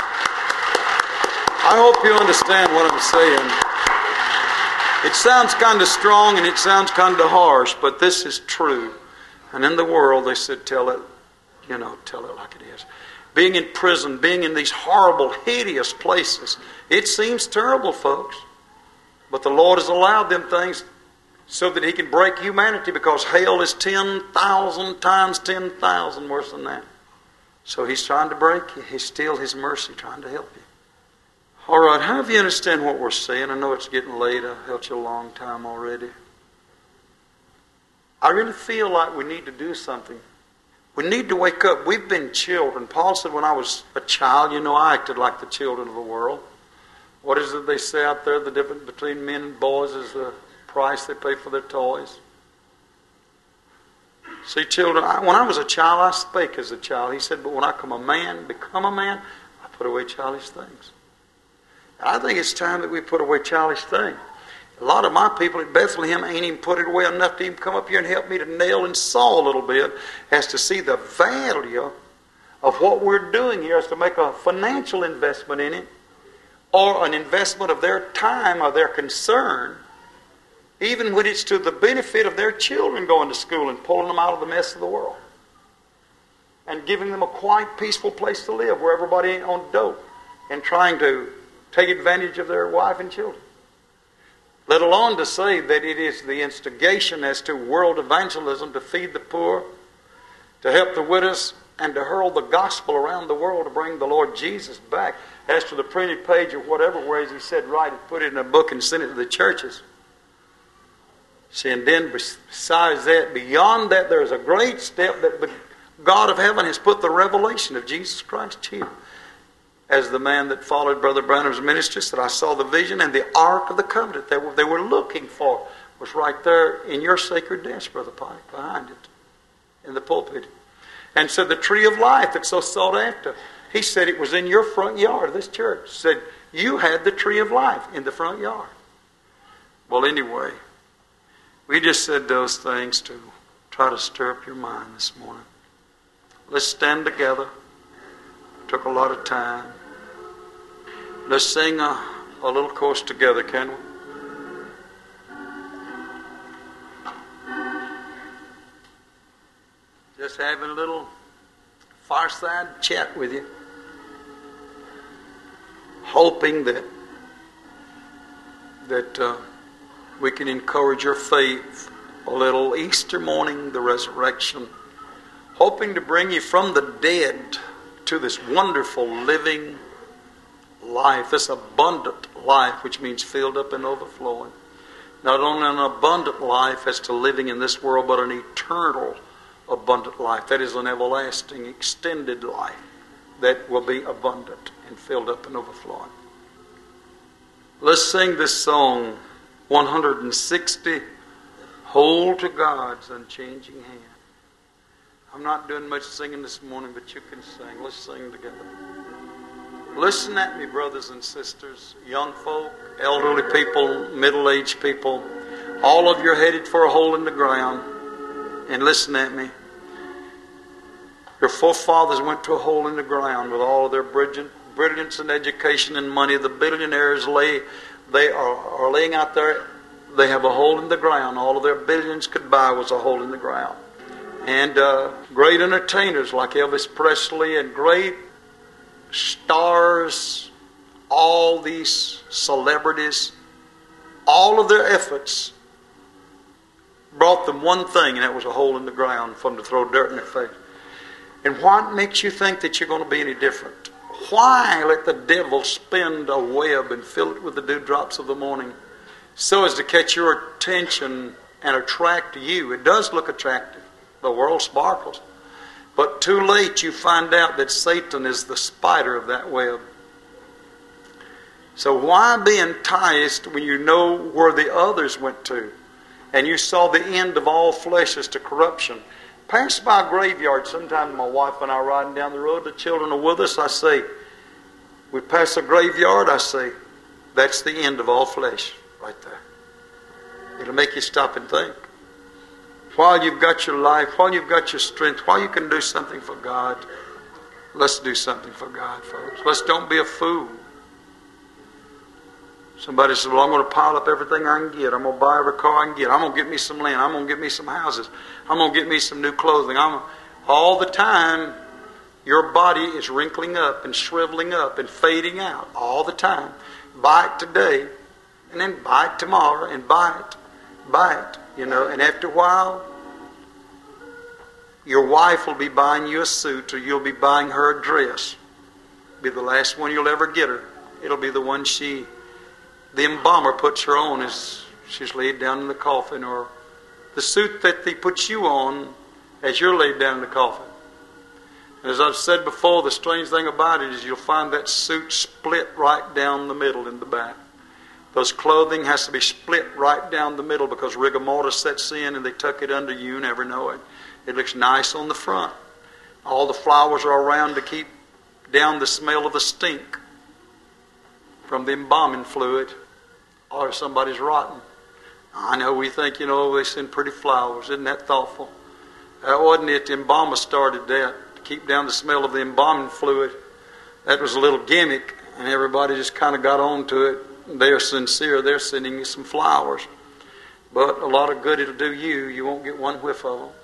I hope you understand what I'm saying. It sounds kind of strong and it sounds kind of harsh, but this is true. And in the world, they said, tell it like it is. Being in prison, being in these horrible, hideous places, it seems terrible, folks. But the Lord has allowed them things so that He can break humanity, because hell is 10,000 times 10,000 worse than that. So He's trying to break you. He's still His mercy trying to help you. All right, how do you understand what we're saying? I know it's getting late. I've held you a long time already. I really feel like we need to do something. We need to wake up. We've been children. Paul said, when I was a child, I acted like the children of the world. What is it they say out there? The difference between men and boys is the price they pay for their toys. See, children, when I was a child, I spake as a child. He said, but when I become a man, I put away childish things. And I think it's time that we put away childish things. A lot of my people at Bethlehem ain't even put it away enough to even come up here and help me to nail and saw a little bit, as to see the value of what we're doing here, as to make a financial investment in it, or an investment of their time or their concern, even when it's to the benefit of their children going to school and pulling them out of the mess of the world, and giving them a quiet, peaceful place to live where everybody ain't on dope and trying to take advantage of their wife and children. Let alone to say that it is the instigation as to world evangelism, to feed the poor, to help the widows, and to hurl the gospel around the world to bring the Lord Jesus back. As to the printed page or whatever, whereas He said, write it, put it in a book and send it to the churches. See, and then besides that, beyond that, there's a great step that God of heaven has put the revelation of Jesus Christ here. As the man that followed Brother Branham's ministry said, I saw the vision, and the Ark of the Covenant that they were looking for was right there in your sacred desk, Brother Pike, behind it, in the pulpit. And said the tree of life that's so sought after. He said it was in your front yard of this church. Said you had the tree of life in the front yard. Well, anyway, we just said those things to try to stir up your mind this morning. Let's stand together. Took a lot of time. Let's sing a little chorus together, can we? Just having a little fireside chat with you. Hoping that we can encourage your faith a little. Easter morning, the resurrection. Hoping to bring you from the dead to this wonderful living life, this abundant life, which means filled up and overflowing. Not only an abundant life as to living in this world, but an eternal abundant life. That is an everlasting, extended life that will be abundant and filled up and overflowing. Let's sing this song, 160, Hold to God's Unchanging Hand. I'm not doing much singing this morning, but you can sing. Let's sing together. Listen at me, brothers and sisters, young folk, elderly people, middle-aged people. All of you are headed for a hole in the ground. And listen at me. Your forefathers went to a hole in the ground with all of their brilliance and education and money. The billionaires they are laying out there. They have a hole in the ground. All of their billions could buy was a hole in the ground. And great entertainers like Elvis Presley and great stars, all these celebrities, all of their efforts brought them one thing, and that was a hole in the ground for them to throw dirt in their face. And what makes you think that you're going to be any different? Why let the devil spin a web and fill it with the dewdrops of the morning so as to catch your attention and attract you? It does look attractive. The world sparkles. But too late you find out that Satan is the spider of that web. So why be enticed when you know where the others went to? And you saw the end of all flesh is to corruption. Pass by a graveyard. Sometimes my wife and I are riding down the road. The children are with us. I say, we pass a graveyard. I say, that's the end of all flesh right there. It'll make you stop and think. While you've got your life, while you've got your strength, while you can do something for God, let's do something for God, folks. Let's don't be a fool. Somebody says, well, I'm going to pile up everything I can get. I'm going to buy every car I can get. I'm going to get me some land. I'm going to get me some houses. I'm going to get me some new clothing. All the time, your body is wrinkling up and shriveling up and fading out. All the time. Buy it today, and then buy it tomorrow, and buy it. And after a while, your wife will be buying you a suit, or you'll be buying her a dress. It'll be the last one you'll ever get her. It'll be the one the embalmer puts her on as she's laid down in the coffin, or the suit that they put you on as you're laid down in the coffin. And as I've said before, the strange thing about it is you'll find that suit split right down the middle in the back. Those clothing has to be split right down the middle because rigor mortis sets in and they tuck it under you, never know it. It looks nice on the front. All the flowers are around to keep down the smell of the stink from the embalming fluid, or if somebody's rotten. I know we think, they send pretty flowers. Isn't that thoughtful? That wasn't it. The embalmer started that to keep down the smell of the embalming fluid. That was a little gimmick, and everybody just kind of got on to it. They're sincere. They're sending you some flowers. But a lot of good it'll do you. You won't get one whiff of them.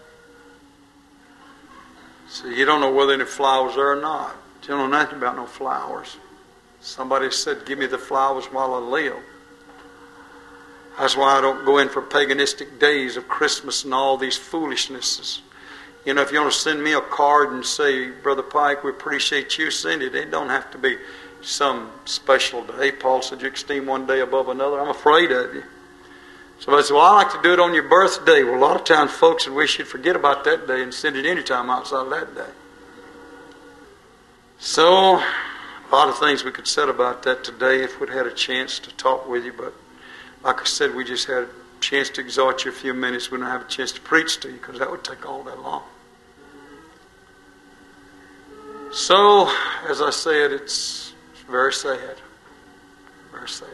So you don't know whether any flowers are or not. You don't know nothing about no flowers. Somebody said, give me the flowers while I live. That's why I don't go in for paganistic days of Christmas and all these foolishnesses. If you want to send me a card and say, Brother Pike, we appreciate you, send it. It don't have to be some special day. Paul said you esteem one day above another. I'm afraid of you. Somebody said, well, I like to do it on your birthday. Well, a lot of times folks would wish you'd forget about that day and send it any time outside of that day. So, a lot of things we could say about that today if we'd had a chance to talk with you. But like I said, we just had a chance to exhort you a few minutes. We don't have a chance to preach to you because that would take all that long. So, as I said, it's very sad. Very sad.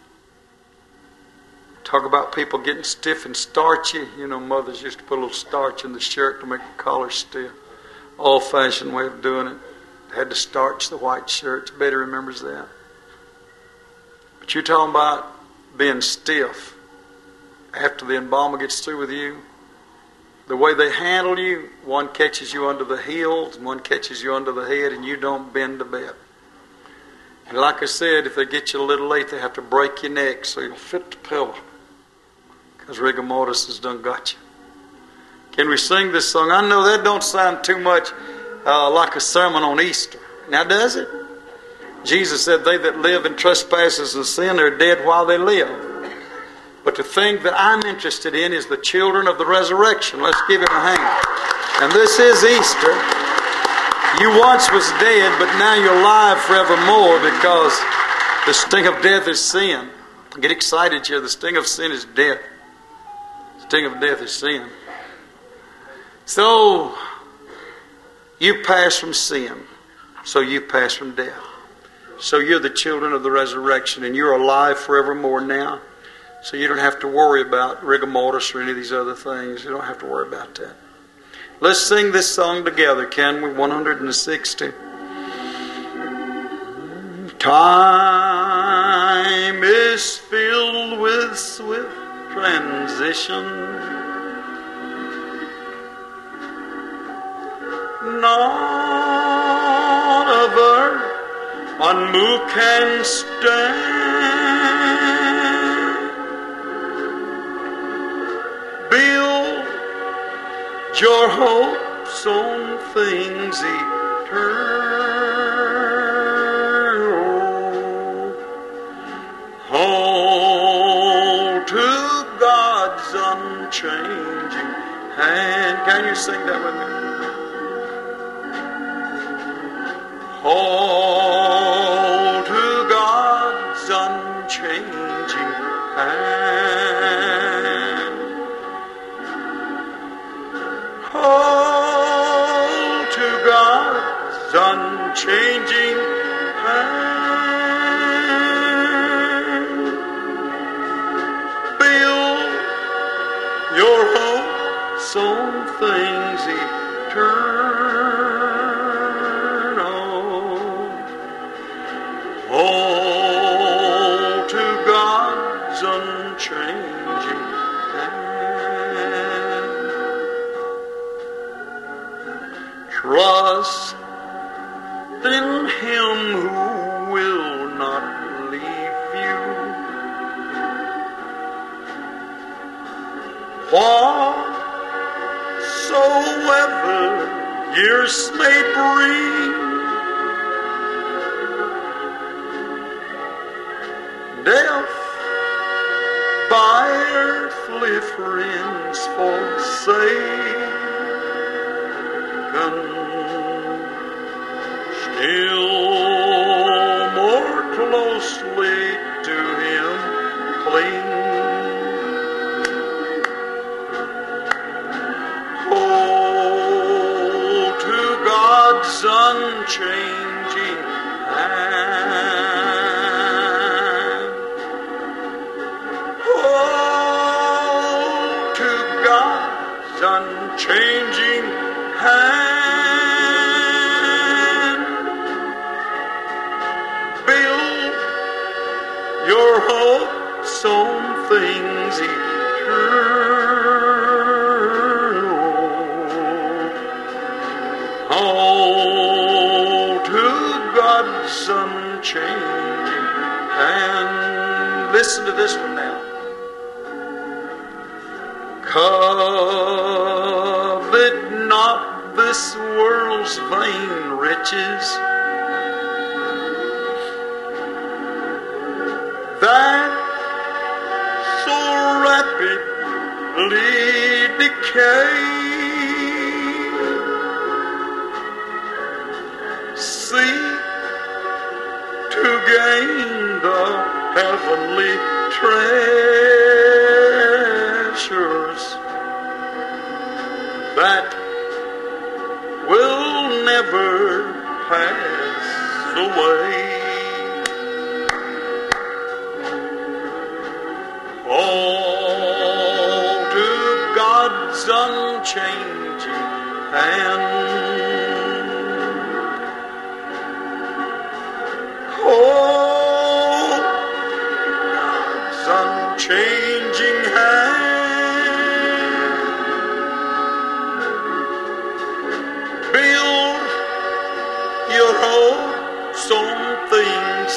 Talk about people getting stiff and starchy. You know, mothers used to put a little starch in the shirt to make the collar stiff. Old-fashioned way of doing it. They had to starch the white shirts. Betty remembers that. But you're talking about being stiff after the embalmer gets through with you. The way they handle you, one catches you under the heels, and one catches you under the head, and you don't bend a bit. And like I said, if they get you a little late, they have to break your neck so you'll fit the pillow. Because rigor mortis has done got you. Can we sing this song? I know that don't sound too much like a sermon on Easter. Now does it? Jesus said, they that live in trespasses and sin are dead while they live. But the thing that I'm interested in is the children of the resurrection. Let's give him a hand. And this is Easter. You once was dead, but now you're alive forevermore because the sting of death is sin. Get excited here. The sting of sin is death. The sting of death is sin. So, you pass from sin. So you pass from death. So you're the children of the resurrection, and you're alive forevermore now. So you don't have to worry about rigor mortis or any of these other things. You don't have to worry about that. Let's sing this song together, can we? 160. Time is filled with swift transition. Not of earth unmoved can stand. Build your hopes on things eternal. Hold to God's unchanging hand. Can you sing that with me? Hold to God's unchanging hand. Hold to God's unchanging hand. Build your hopes on things eternal. Hold to God's unchanging hand. Trust in Him who will not leave you. Whatsoever years may bring, death by earthly friends forsaken, still more closely to Him cling. Hold to God's unchanging hand. Hold to God's unchanging hand. Build your hopes on things eternal. Hold to God's unchanging hand. Listen to this one now. Covet not this world's vain riches, that so rapidly daily decay. Seek to gain the heavenly treasures that will never pass away. All to God's unchanging hand. All God's unchanging hand. Build your hopes on things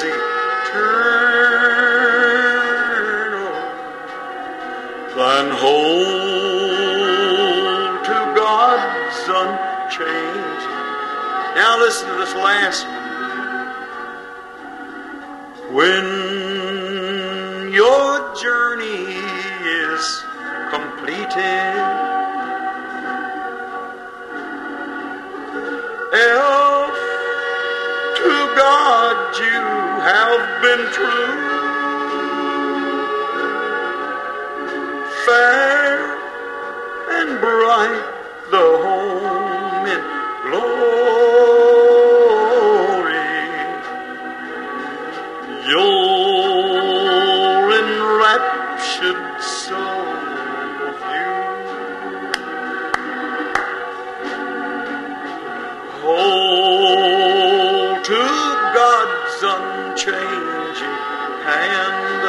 eternal, and hold to God's unchanging. Now listen to this last one. When your journey is completed, if to God you have been true, fair and bright the home in glory, your enraptured soul view. Hold to God's unchanging hand.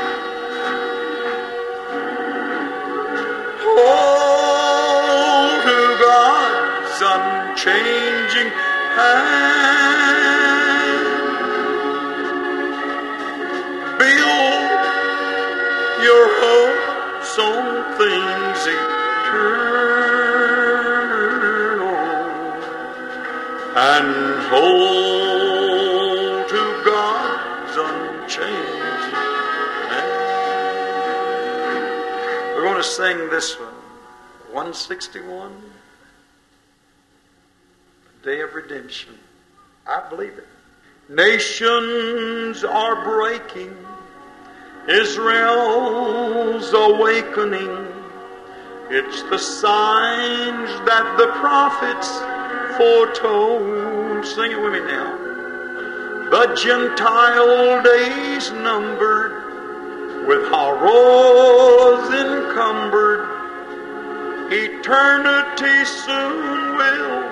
Hold to God's unchanging hand. Build your hopes on things eternal, and hold to God's unchanging hand. We're going to sing this one, 161, the Day of Redemption. I believe it. Nations are breaking, Israel's awakening. It's the signs that the prophets foretold. Sing it with me now. The Gentile days numbered, with horrors encumbered, eternity soon will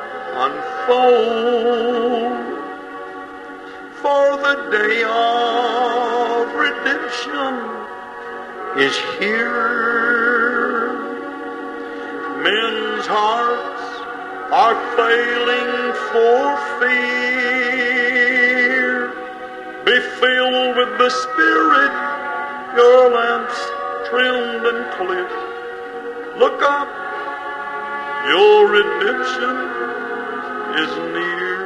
unfold. For the day of redemption is here. Men's hearts are failing for fear. Be filled with the Spirit, your lamps trimmed and clear. Look up, your redemption is near.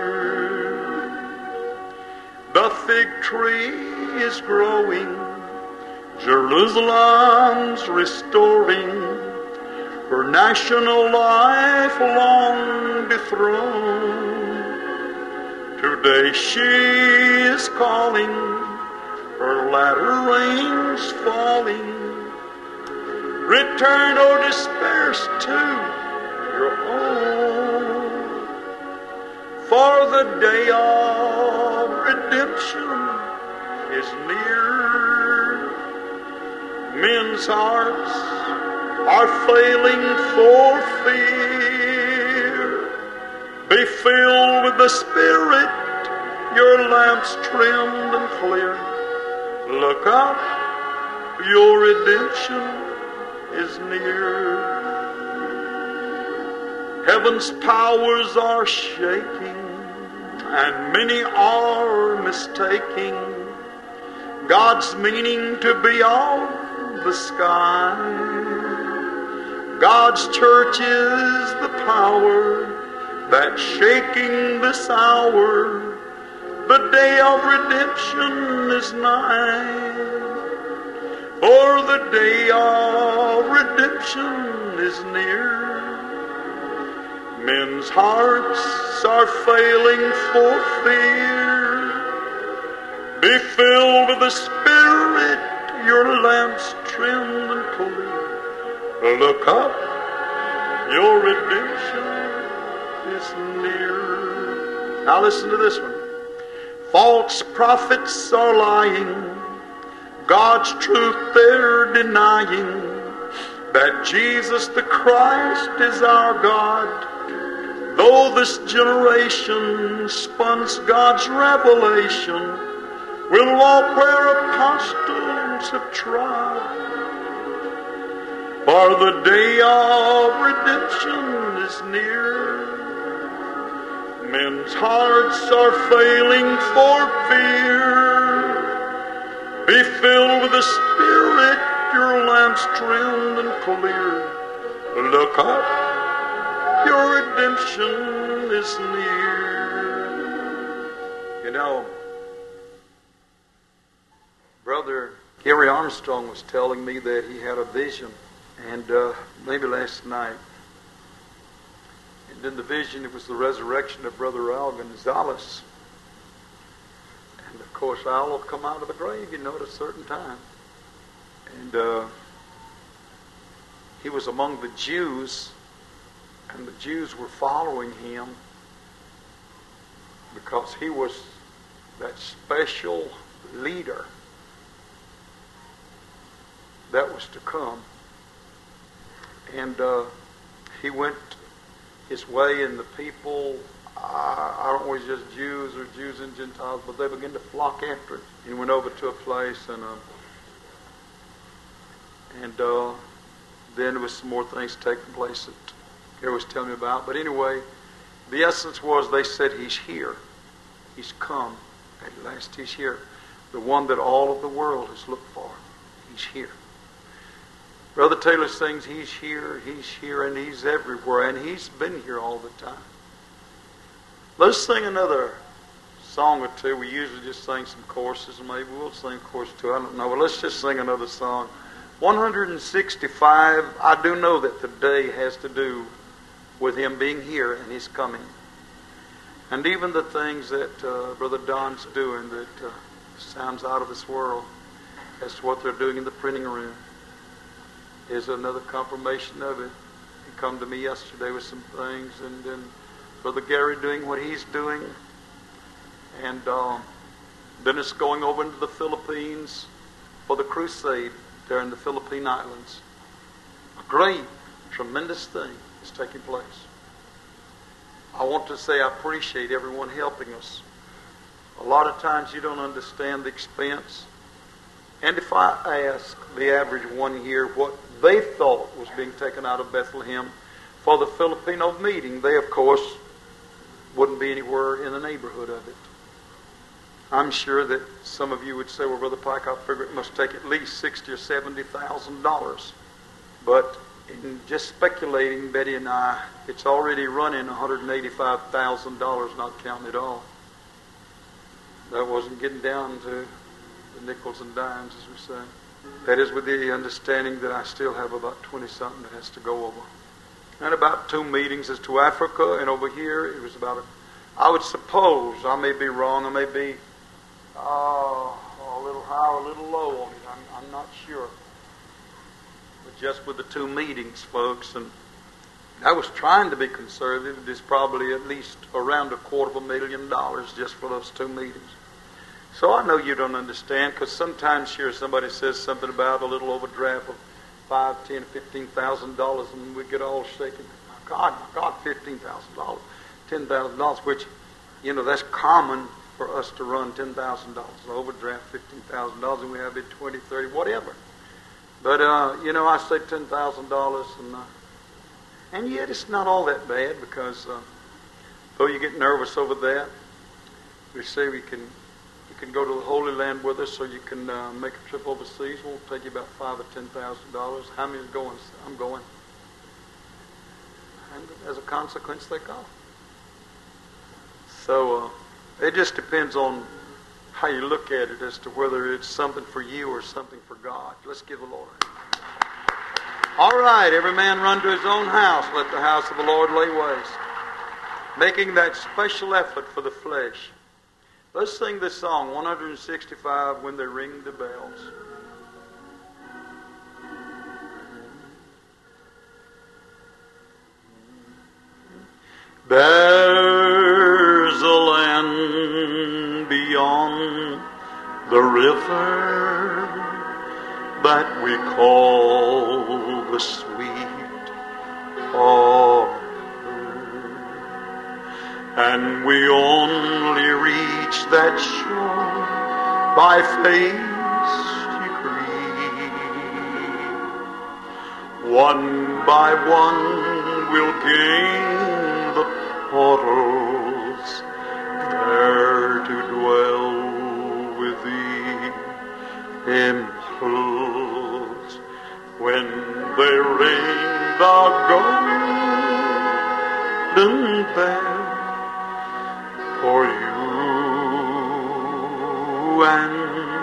The fig tree is growing, Jerusalem's restoring, her national life long dethroned. Today she is calling, her latter rains falling. Return, O dispersed, to your own. For the day of redemption is near. Men's hearts are failing for fear. Be filled with the Spirit, your lamps trimmed and clear. Look up, your redemption is near. Heaven's powers are shaking, and many are mistaking God's meaning to be of the sky. God's church is the power that's shaking this hour. The day of redemption is nigh. for the day of redemption is near. Men's hearts are failing for fear. Be filled with the Spirit, your lamps trimmed and clear. Look up, your redemption is near. Now listen to this one. False prophets are lying, God's truth they're denying, that Jesus the Christ is our God. Though this generation spurns God's revelation, we'll walk where apostles have trod. For the day of redemption is near. Men's hearts are failing for fear. Be filled with the Spirit, your lamps trimmed and clear. Look up, your redemption is near. You know, Brother Gary Armstrong was telling me that he had a vision, and maybe last night. And in the vision, it was the resurrection of Brother Al Gonzalez. And of course, Al will come out of the grave, you know, at a certain time. And he was among the Jews, and the Jews were following him because he was that special leader that was to come. And he went his way, and the people, I don't know, it was just Jews or Jews and Gentiles, but they began to flock after him. He went over to a place, and then there was some more things taking place that Gary was telling me about. But anyway, the essence was they said, he's here. He's come. At last he's here. The one that all of the world has looked for. He's here. Brother Taylor sings, he's here, and he's everywhere, and he's been here all the time. Let's sing another song or two. We usually just sing some choruses, and maybe we'll sing a chorus or two. I don't know, but let's just sing another song. 165, I do know that today has to do with him being here and his coming. And even the things that Brother Don's doing that sounds out of this world, as to what they're doing in the printing room, is another confirmation of it. He come to me yesterday with some things, and then Brother Gary doing what he's doing, and then it's going over into the Philippines for the crusade there in the Philippine Islands. A great, tremendous thing is taking place. I want to say I appreciate everyone helping us. A lot of times you don't understand the expense. And if I ask the average one here what they thought was being taken out of Bethlehem for the Filipino meeting, they, of course, wouldn't be anywhere in the neighborhood of it. I'm sure that some of you would say, well, Brother Pike, I figure it must take at least $60,000 or $70,000. But in just speculating, Betty and I, it's already running $185,000, not counting it all. That wasn't getting down to the nickels and dimes, as we say. That is with the understanding that I still have about 20-something that has to go over. And about 2 meetings as to Africa, and over here it was about, I would suppose, I may be wrong, I may be a little high or a little low on it, I'm not sure. But just with the 2 meetings, folks, and I was trying to be conservative, it's probably at least around $250,000 just for those 2 meetings. So I know you don't understand, because sometimes here somebody says something about a little overdraft of $5,000, $10,000, $15,000, and we get all shaken. My God, $15,000, $10,000, which, you know, that's common for us to run $10,000, overdraft $15,000, and we have it 20, 30, whatever. But you know, I say $10,000, and yet it's not all that bad, because though you get nervous over that, we say you can go to the Holy Land with us, or you can make a trip overseas. We'll take you about $5,000 or $10,000. How many is going? I'm going. And as a consequence, they go. So it just depends on how you look at it as to whether it's something for you or something for God. Let's give the Lord a hand. All right, every man run to his own house. Let the house of the Lord lay waste. Making that special effort for the flesh. Let's sing this song, 165, When They Ring the Bells. There's a land beyond the river that we call the sweet harbor, and we only reach that shore by faith's decree. One by one we'll gain the portals there to dwell with thee. Impulse when they ring the golden bell for you and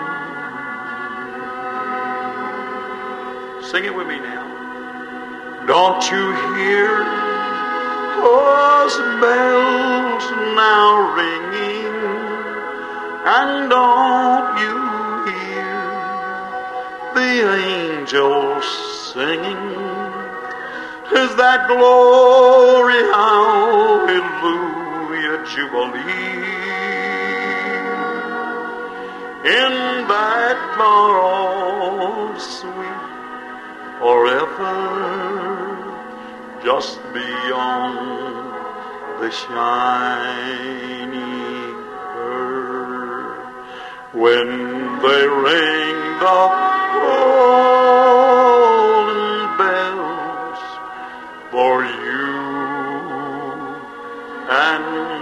sing it with me now. Don't you hear those bells now ringing, and don't you hear the angels singing? 'Tis that glory, hallelujah, jubilee, in that far off sweet forever, just beyond the shining earth, when they ring the golden bells for you and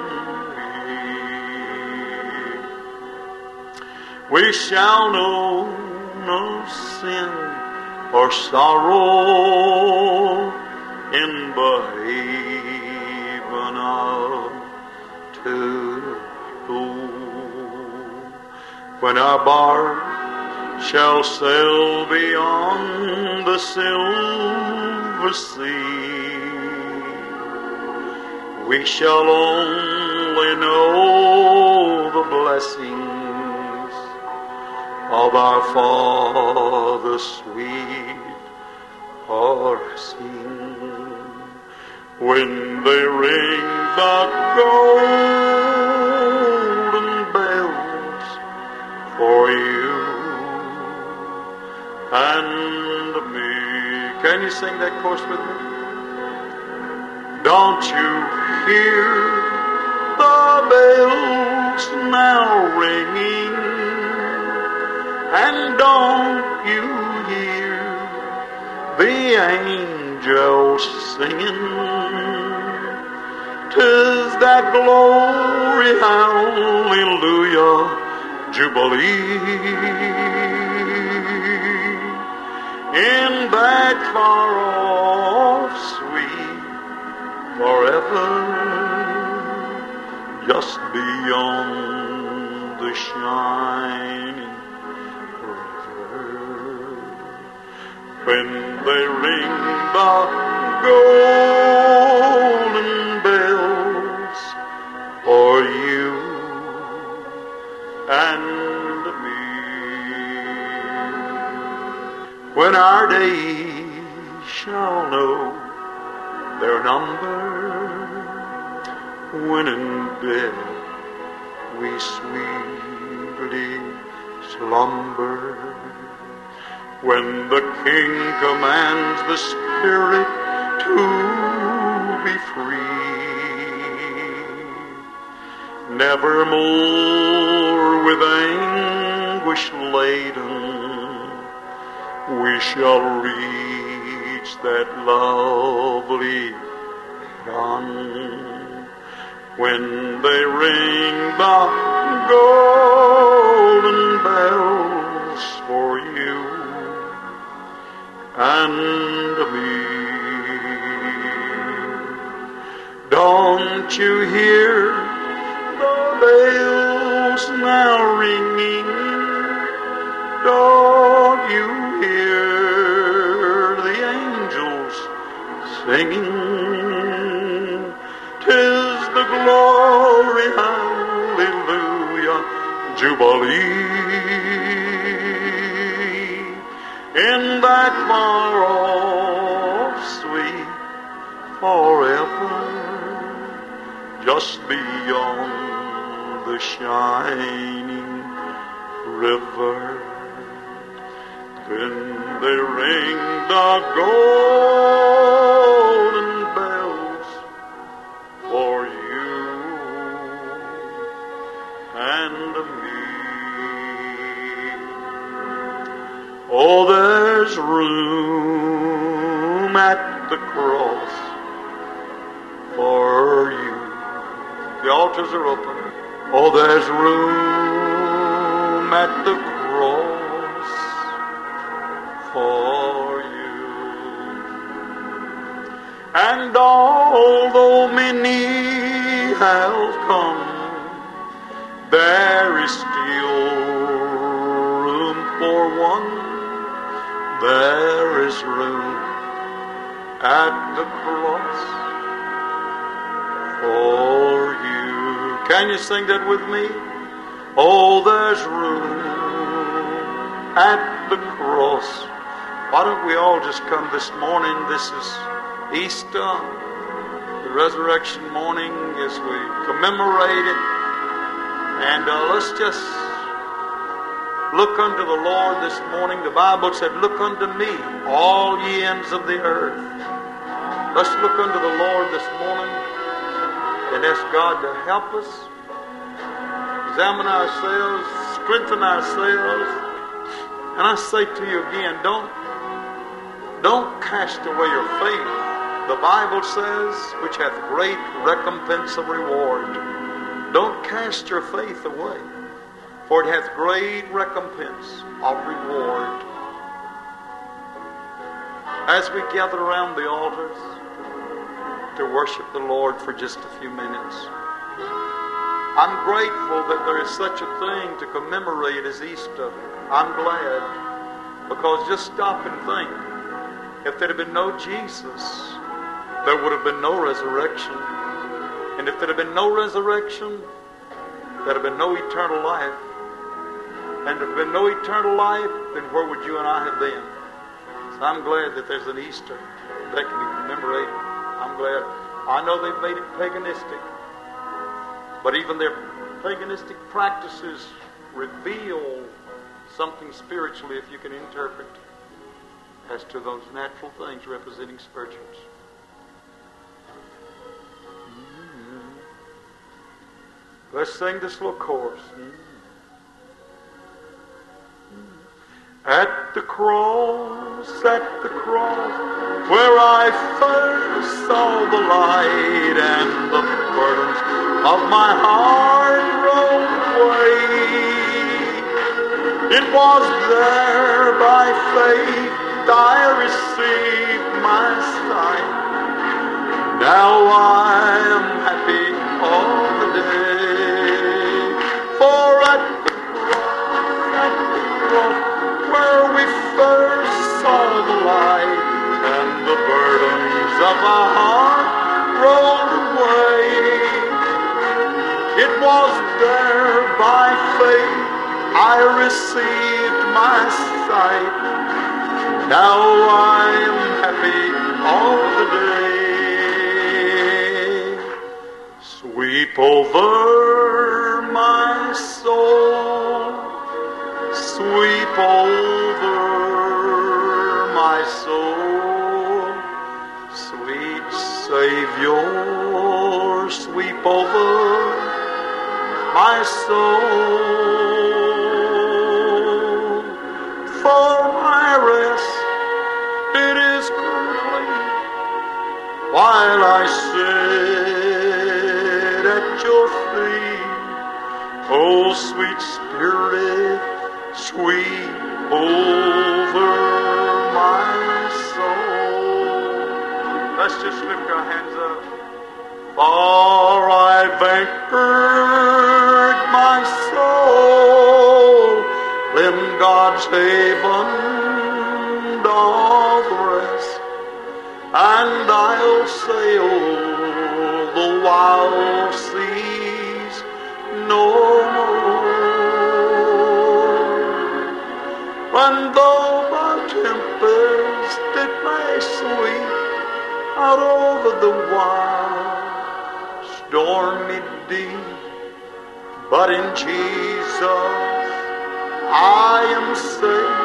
me. We shall know no sin or sorrow in the haven of tomorrow, when our bark shall sail beyond the silver sea. We shall only know the blessings of our Father sweet sing, when they ring the golden bells for you and me. Can you sing that chorus with me? Don't you hear the bells now ringing, and don't you hear the angels singing? 'Tis that glory, hallelujah, jubilee, in that far off sweet forever, just beyond the shining when they ring the golden bells for you and me. When our days shall know their number, when in bed we sweetly slumber, when the King commands the Spirit to be free, nevermore with anguish laden we shall reach that lovely dawn, when they ring the golden bells for you and me. Don't you hear the bells bells now ringing, don't you hear the angels singing? 'Tis the glory, hallelujah, jubilee in that far off sweet forever, just beyond the shining river. Then they ring the golden bells for you and me. Oh, there's room at the cross for you. The altars are open. Oh, there's room at the cross for you. And although many have come, there is still room for one. There is room at the cross for you. Can you sing that with me? Oh, there's room at the cross. Why don't we all just come this morning? This is Easter, the resurrection morning, as we commemorate it. And let's just look unto the Lord this morning. The Bible said, look unto me, all ye ends of the earth. Let's look unto the Lord this morning and ask God to help us, examine ourselves, strengthen ourselves. And I say to you again, don't cast away your faith. The Bible says, which hath great recompense of reward. Don't cast your faith away, for it hath great recompense of reward. As we gather around the altars to worship the Lord for just a few minutes, I'm grateful that there is such a thing to commemorate as Easter. I'm glad, because just stop and think. If there had been no Jesus, there would have been no resurrection. And if there had been no resurrection, there would have been no eternal life. And if there had been no eternal life, then where would you and I have been? So I'm glad that there's an Easter that can be commemorated. I'm glad. I know they've made it paganistic, but even their paganistic practices reveal something spiritually, if you can interpret, as to those natural things representing spirituals. Let's sing this little chorus. At the cross, where I first saw the light and the burdens of my heart rolled away. It was there by faith I received my sight. Now I am happy all the day. For at the cross, where we first saw the light and the burdens of our heart rolled away, it was there by faith I received my sight. Now I am happy all the day. Sweep over my soul, sweep over my soul, sweet Savior, sweep over my soul. For my rest, it is complete, while I sit at your feet. Oh, sweet Spirit, sweep over my soul. Let's just lift our hands up. For I've anchored my soul God's haven doth rest, and I'll sail the wild seas no more. And though by tempest it may sweep out over the wide stormy deep, but in Jesus I am safe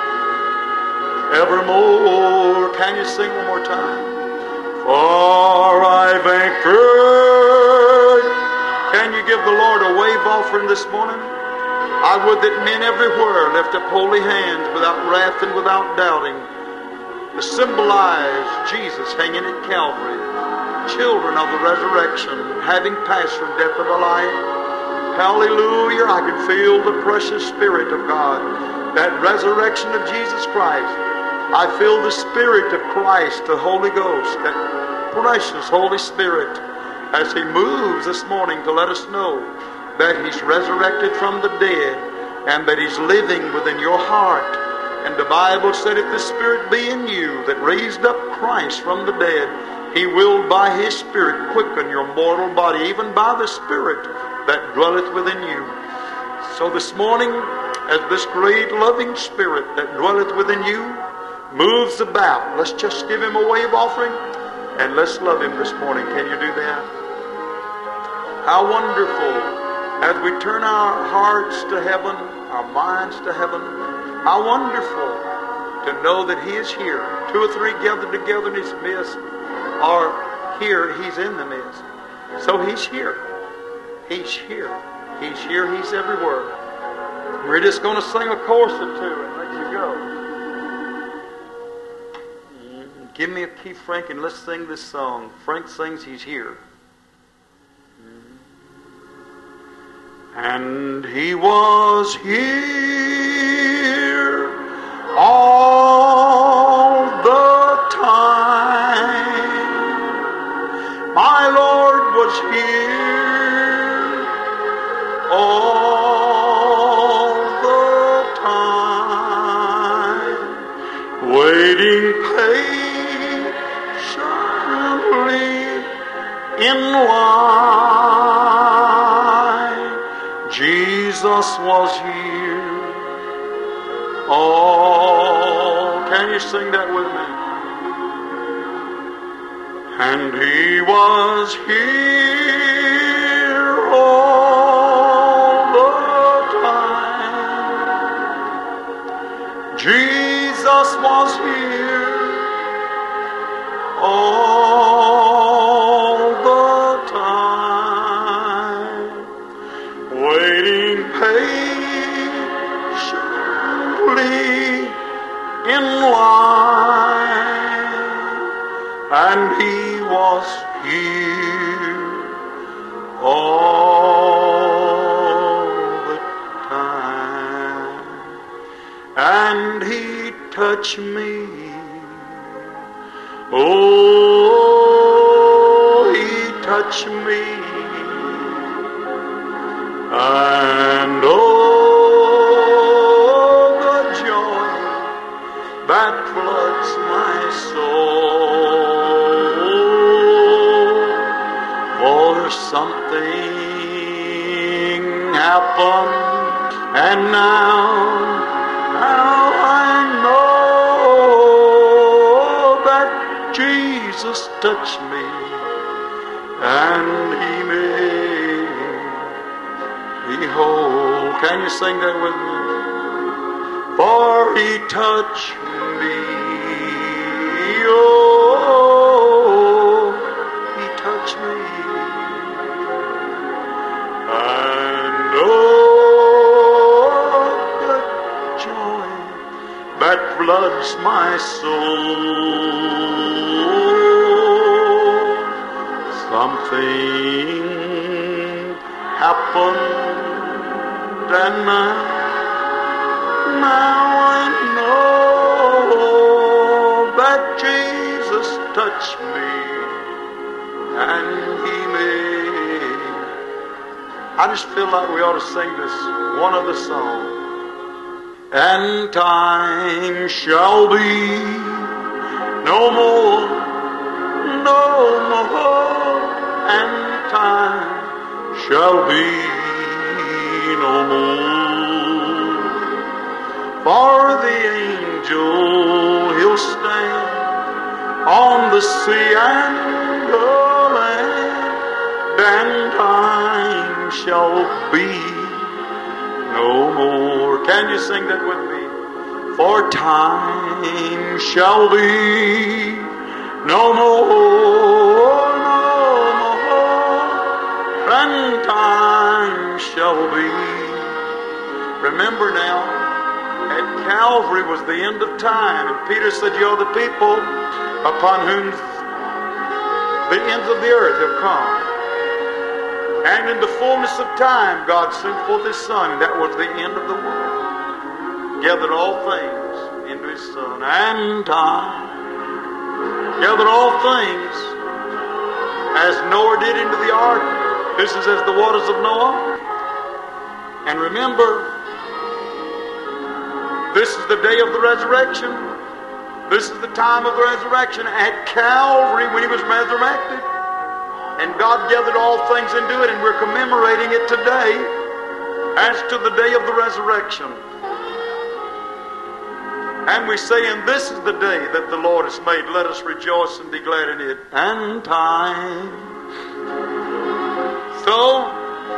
evermore. Can you sing one more time? For I've anchored. Can you give the Lord a wave offering this morning? I would that men everywhere lift up holy hands without wrath and without doubting, to symbolize Jesus hanging at Calvary, children of the resurrection, having passed from death to life. Hallelujah. I can feel the precious Spirit of God, that resurrection of Jesus Christ. I feel the Spirit of Christ, the Holy Ghost, that precious Holy Spirit, as He moves this morning to let us know that He's resurrected from the dead and that He's living within your heart. And the Bible said, if the Spirit be in you that raised up Christ from the dead, He will by His Spirit quicken your mortal body, even by the Spirit that dwelleth within you. So this morning, as this great loving Spirit that dwelleth within you moves about, let's just give Him a wave offering and let's love Him this morning. Can you do that? How wonderful as we turn our hearts to heaven, our minds to heaven. How wonderful to know that He is here. 2 or 3 gathered together in His midst, or here He's in the midst. So He's here. He's here. He's here. He's everywhere. We're just going to sing a chorus or two and let you go. Give me a key, Frank, and let's sing this song. Frank sings He's here. And He was here all the time. My Lord was here all the time, waiting patiently in line. Jesus was here. Oh, can you sing that with me? And He was here all the time. Jesus was here all the time, waiting patiently in line, and He was here all the time, and He touched me. Oh, He touched me, and oh, the joy that floods my soul. For something happened, and now I know that Jesus touched me, and He made me whole. Can you sing that with me? For He touched me, oh, He touched me, and oh, the joy that floods my soul. Something happened, and now I know that Jesus touched me, and He made. I just feel like we ought to sing this one other song. and time shall be no more, no more, and time shall be no more. For the angel, he'll stand on the sea and the land, and time shall be no more. Can you sing that with me? For time shall be no more, no more, and time shall be. Remember now, at Calvary was the end of time, and Peter said, "You're the people upon whom the ends of the earth have come." And in the fullness of time, God sent forth His Son, and that was the end of the world. Gathered all things into His Son, and time gathered all things as Noah did into the ark. This is as the waters of Noah. And remember, this is the day of the resurrection. This is the time of the resurrection at Calvary when He was resurrected. And God gathered all things into it, and we're commemorating it today as to the day of the resurrection. And we say, and this is the day that the Lord has made. Let us rejoice and be glad in it. And time. So,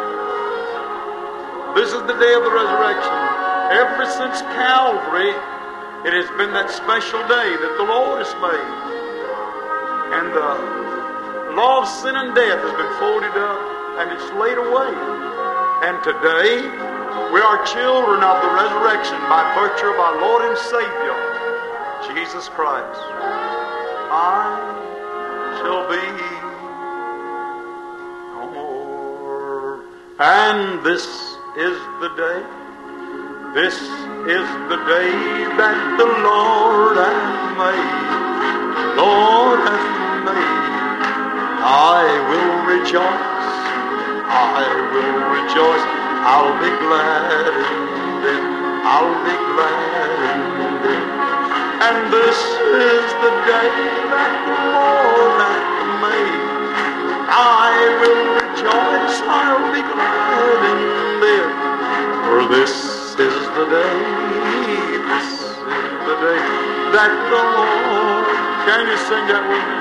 this is the day of the resurrection. Ever since Calvary, it has been that special day that the Lord has made. And the law of sin and death has been folded up and it's laid away. And today we are children of the resurrection by virtue of our Lord and Savior, Jesus Christ. I shall be no more. And this is the day. This is the day that the Lord hath made. Lord hath made. I will rejoice, I will rejoice, I'll be glad in it, I'll be glad in it. And this is the day that the Lord hath made. I will rejoice, I'll be glad in it. For this is the day, this is the day that the Lord... Can you sing that with me?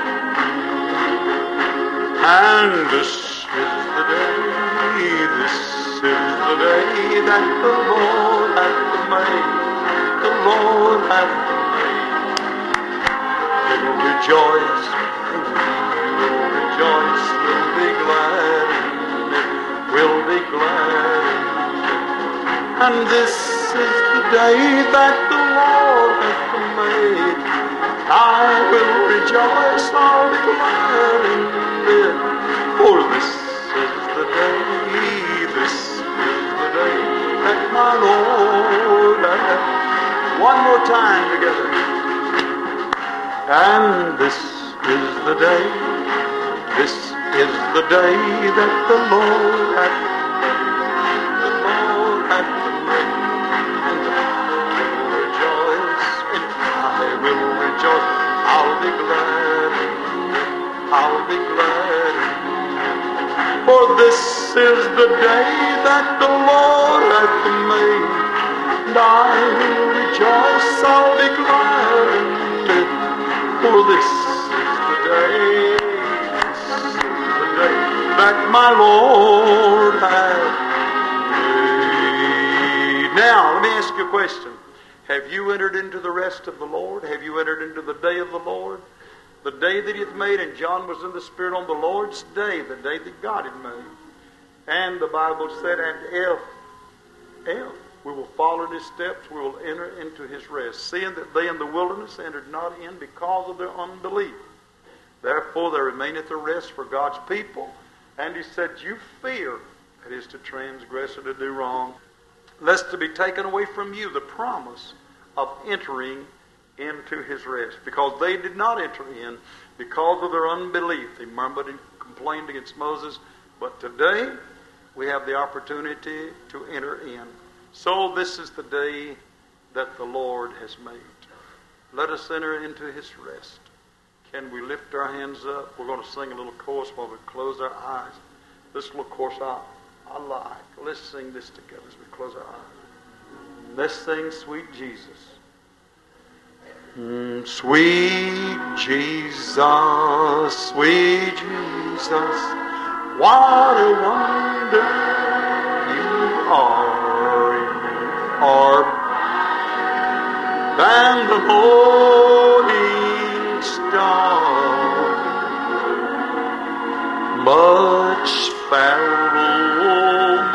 And this is the day, this is the day that the Lord hath made, the Lord hath made. We will rejoice, we'll rejoice, we'll be glad in it, we'll be glad in it. And this is the day that the Lord hath made. I will rejoice, I'll be glad in it. For this is the day, this is the day that my Lord hath. One more time together. And this is the day, this is the day that the Lord hath made. The Lord hath made. And I will rejoice, and I will rejoice. I'll be glad in it, I'll be glad in it. For this is the day that the Lord hath made, and I will rejoice, I'll be glad in it. For this is the day, this is the day that my Lord hath made. Now, let me ask you a question. Have you entered into the rest of the Lord? Have you entered into the day of the Lord? The day that He hath made, and John was in the Spirit on the Lord's day, the day that God had made. And the Bible said, and if we will follow in His steps, we will enter into His rest. Seeing that they in the wilderness entered not in because of their unbelief. Therefore there remaineth a rest for God's people. And He said, you fear, that is to transgress or to do wrong, lest to be taken away from you the promise of entering into His rest. Because they did not enter in because of their unbelief. They murmured and complained against Moses. But today we have the opportunity to enter in. So this is the day that the Lord has made. Let us enter into His rest. Can we lift our hands up? We're going to sing a little chorus while we close our eyes. This little chorus I like. Let's sing this together as we close our eyes. Let's sing Sweet Jesus. Sweet Jesus, sweet Jesus, what a wonder you are. You are than the morning star, much fairer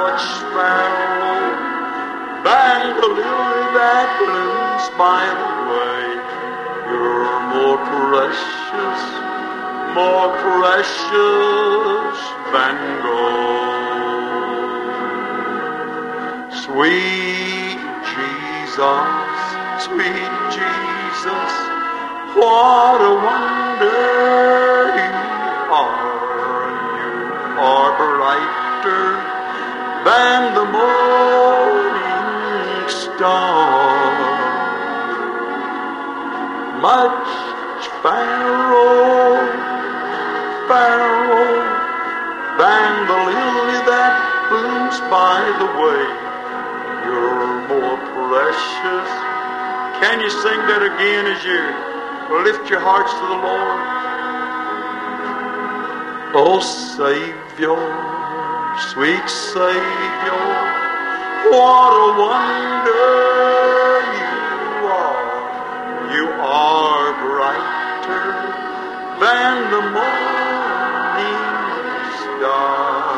than the lily that blooms by the way. You're more precious than gold. Sweet Jesus, sweet Jesus, what a wonder you are. You are brighter than the morning star, much fairer than the lily that blooms by the way. You're more precious. Can you sing that again as you lift your hearts to the Lord? Oh, Savior, sweet Savior, what a wonder you are. You are brighter than the morning star.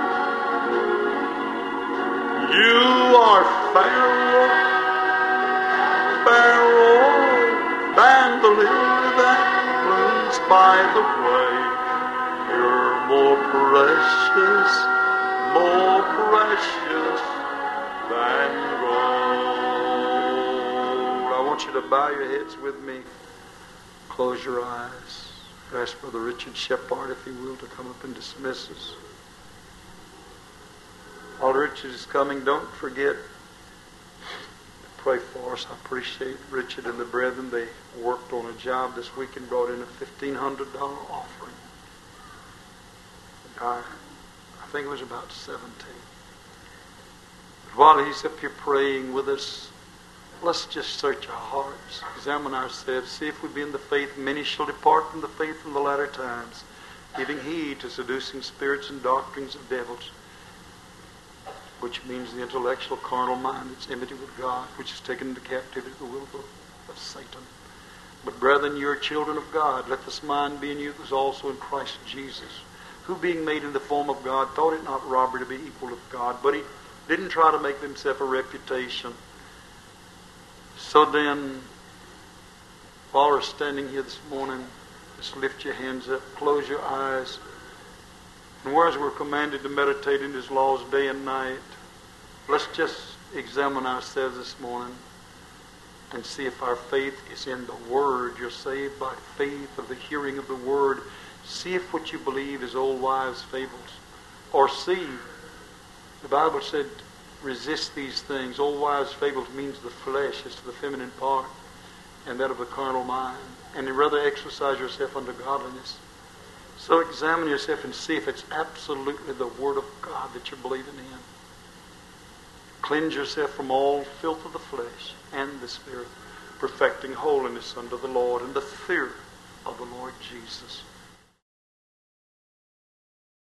You are fairer than the lily that blooms by the way. You're more precious than gold. I want you to bow your heads with me. Close your eyes. Ask Brother Richard Shepard, if he will, to come up and dismiss us. While Richard is coming, don't forget to pray for us. I appreciate Richard and the brethren. They worked on a job this week and brought in a $1,500 offering. I think it was about 17. But while he's up here praying with us, let's just search our hearts, examine ourselves, see if we be in the faith. Many shall depart from the faith in the latter times, giving heed to seducing spirits and doctrines of devils, which means the intellectual carnal mind that's enmity with God, which is taken into captivity the will of Satan. But brethren, you are children of God. Let this mind be in you that was also in Christ Jesus, who being made in the form of God, thought it not robbery to be equal with God, but he didn't try to make himself a reputation. So then, while we're standing here this morning, just lift your hands up, close your eyes, and whereas we're commanded to meditate in His laws day and night, let's just examine ourselves this morning and see if our faith is in the Word. You're saved by faith of the hearing of the Word. See if what you believe is old wives' fables. Or see, the Bible said, resist these things. Old wives' fables means the flesh is to the feminine part, and that of the carnal mind. And you rather exercise yourself unto godliness. So examine yourself and see if it's absolutely the Word of God that you're believing in. Cleanse yourself from all filth of the flesh and the Spirit, perfecting holiness unto the Lord and the fear of the Lord Jesus.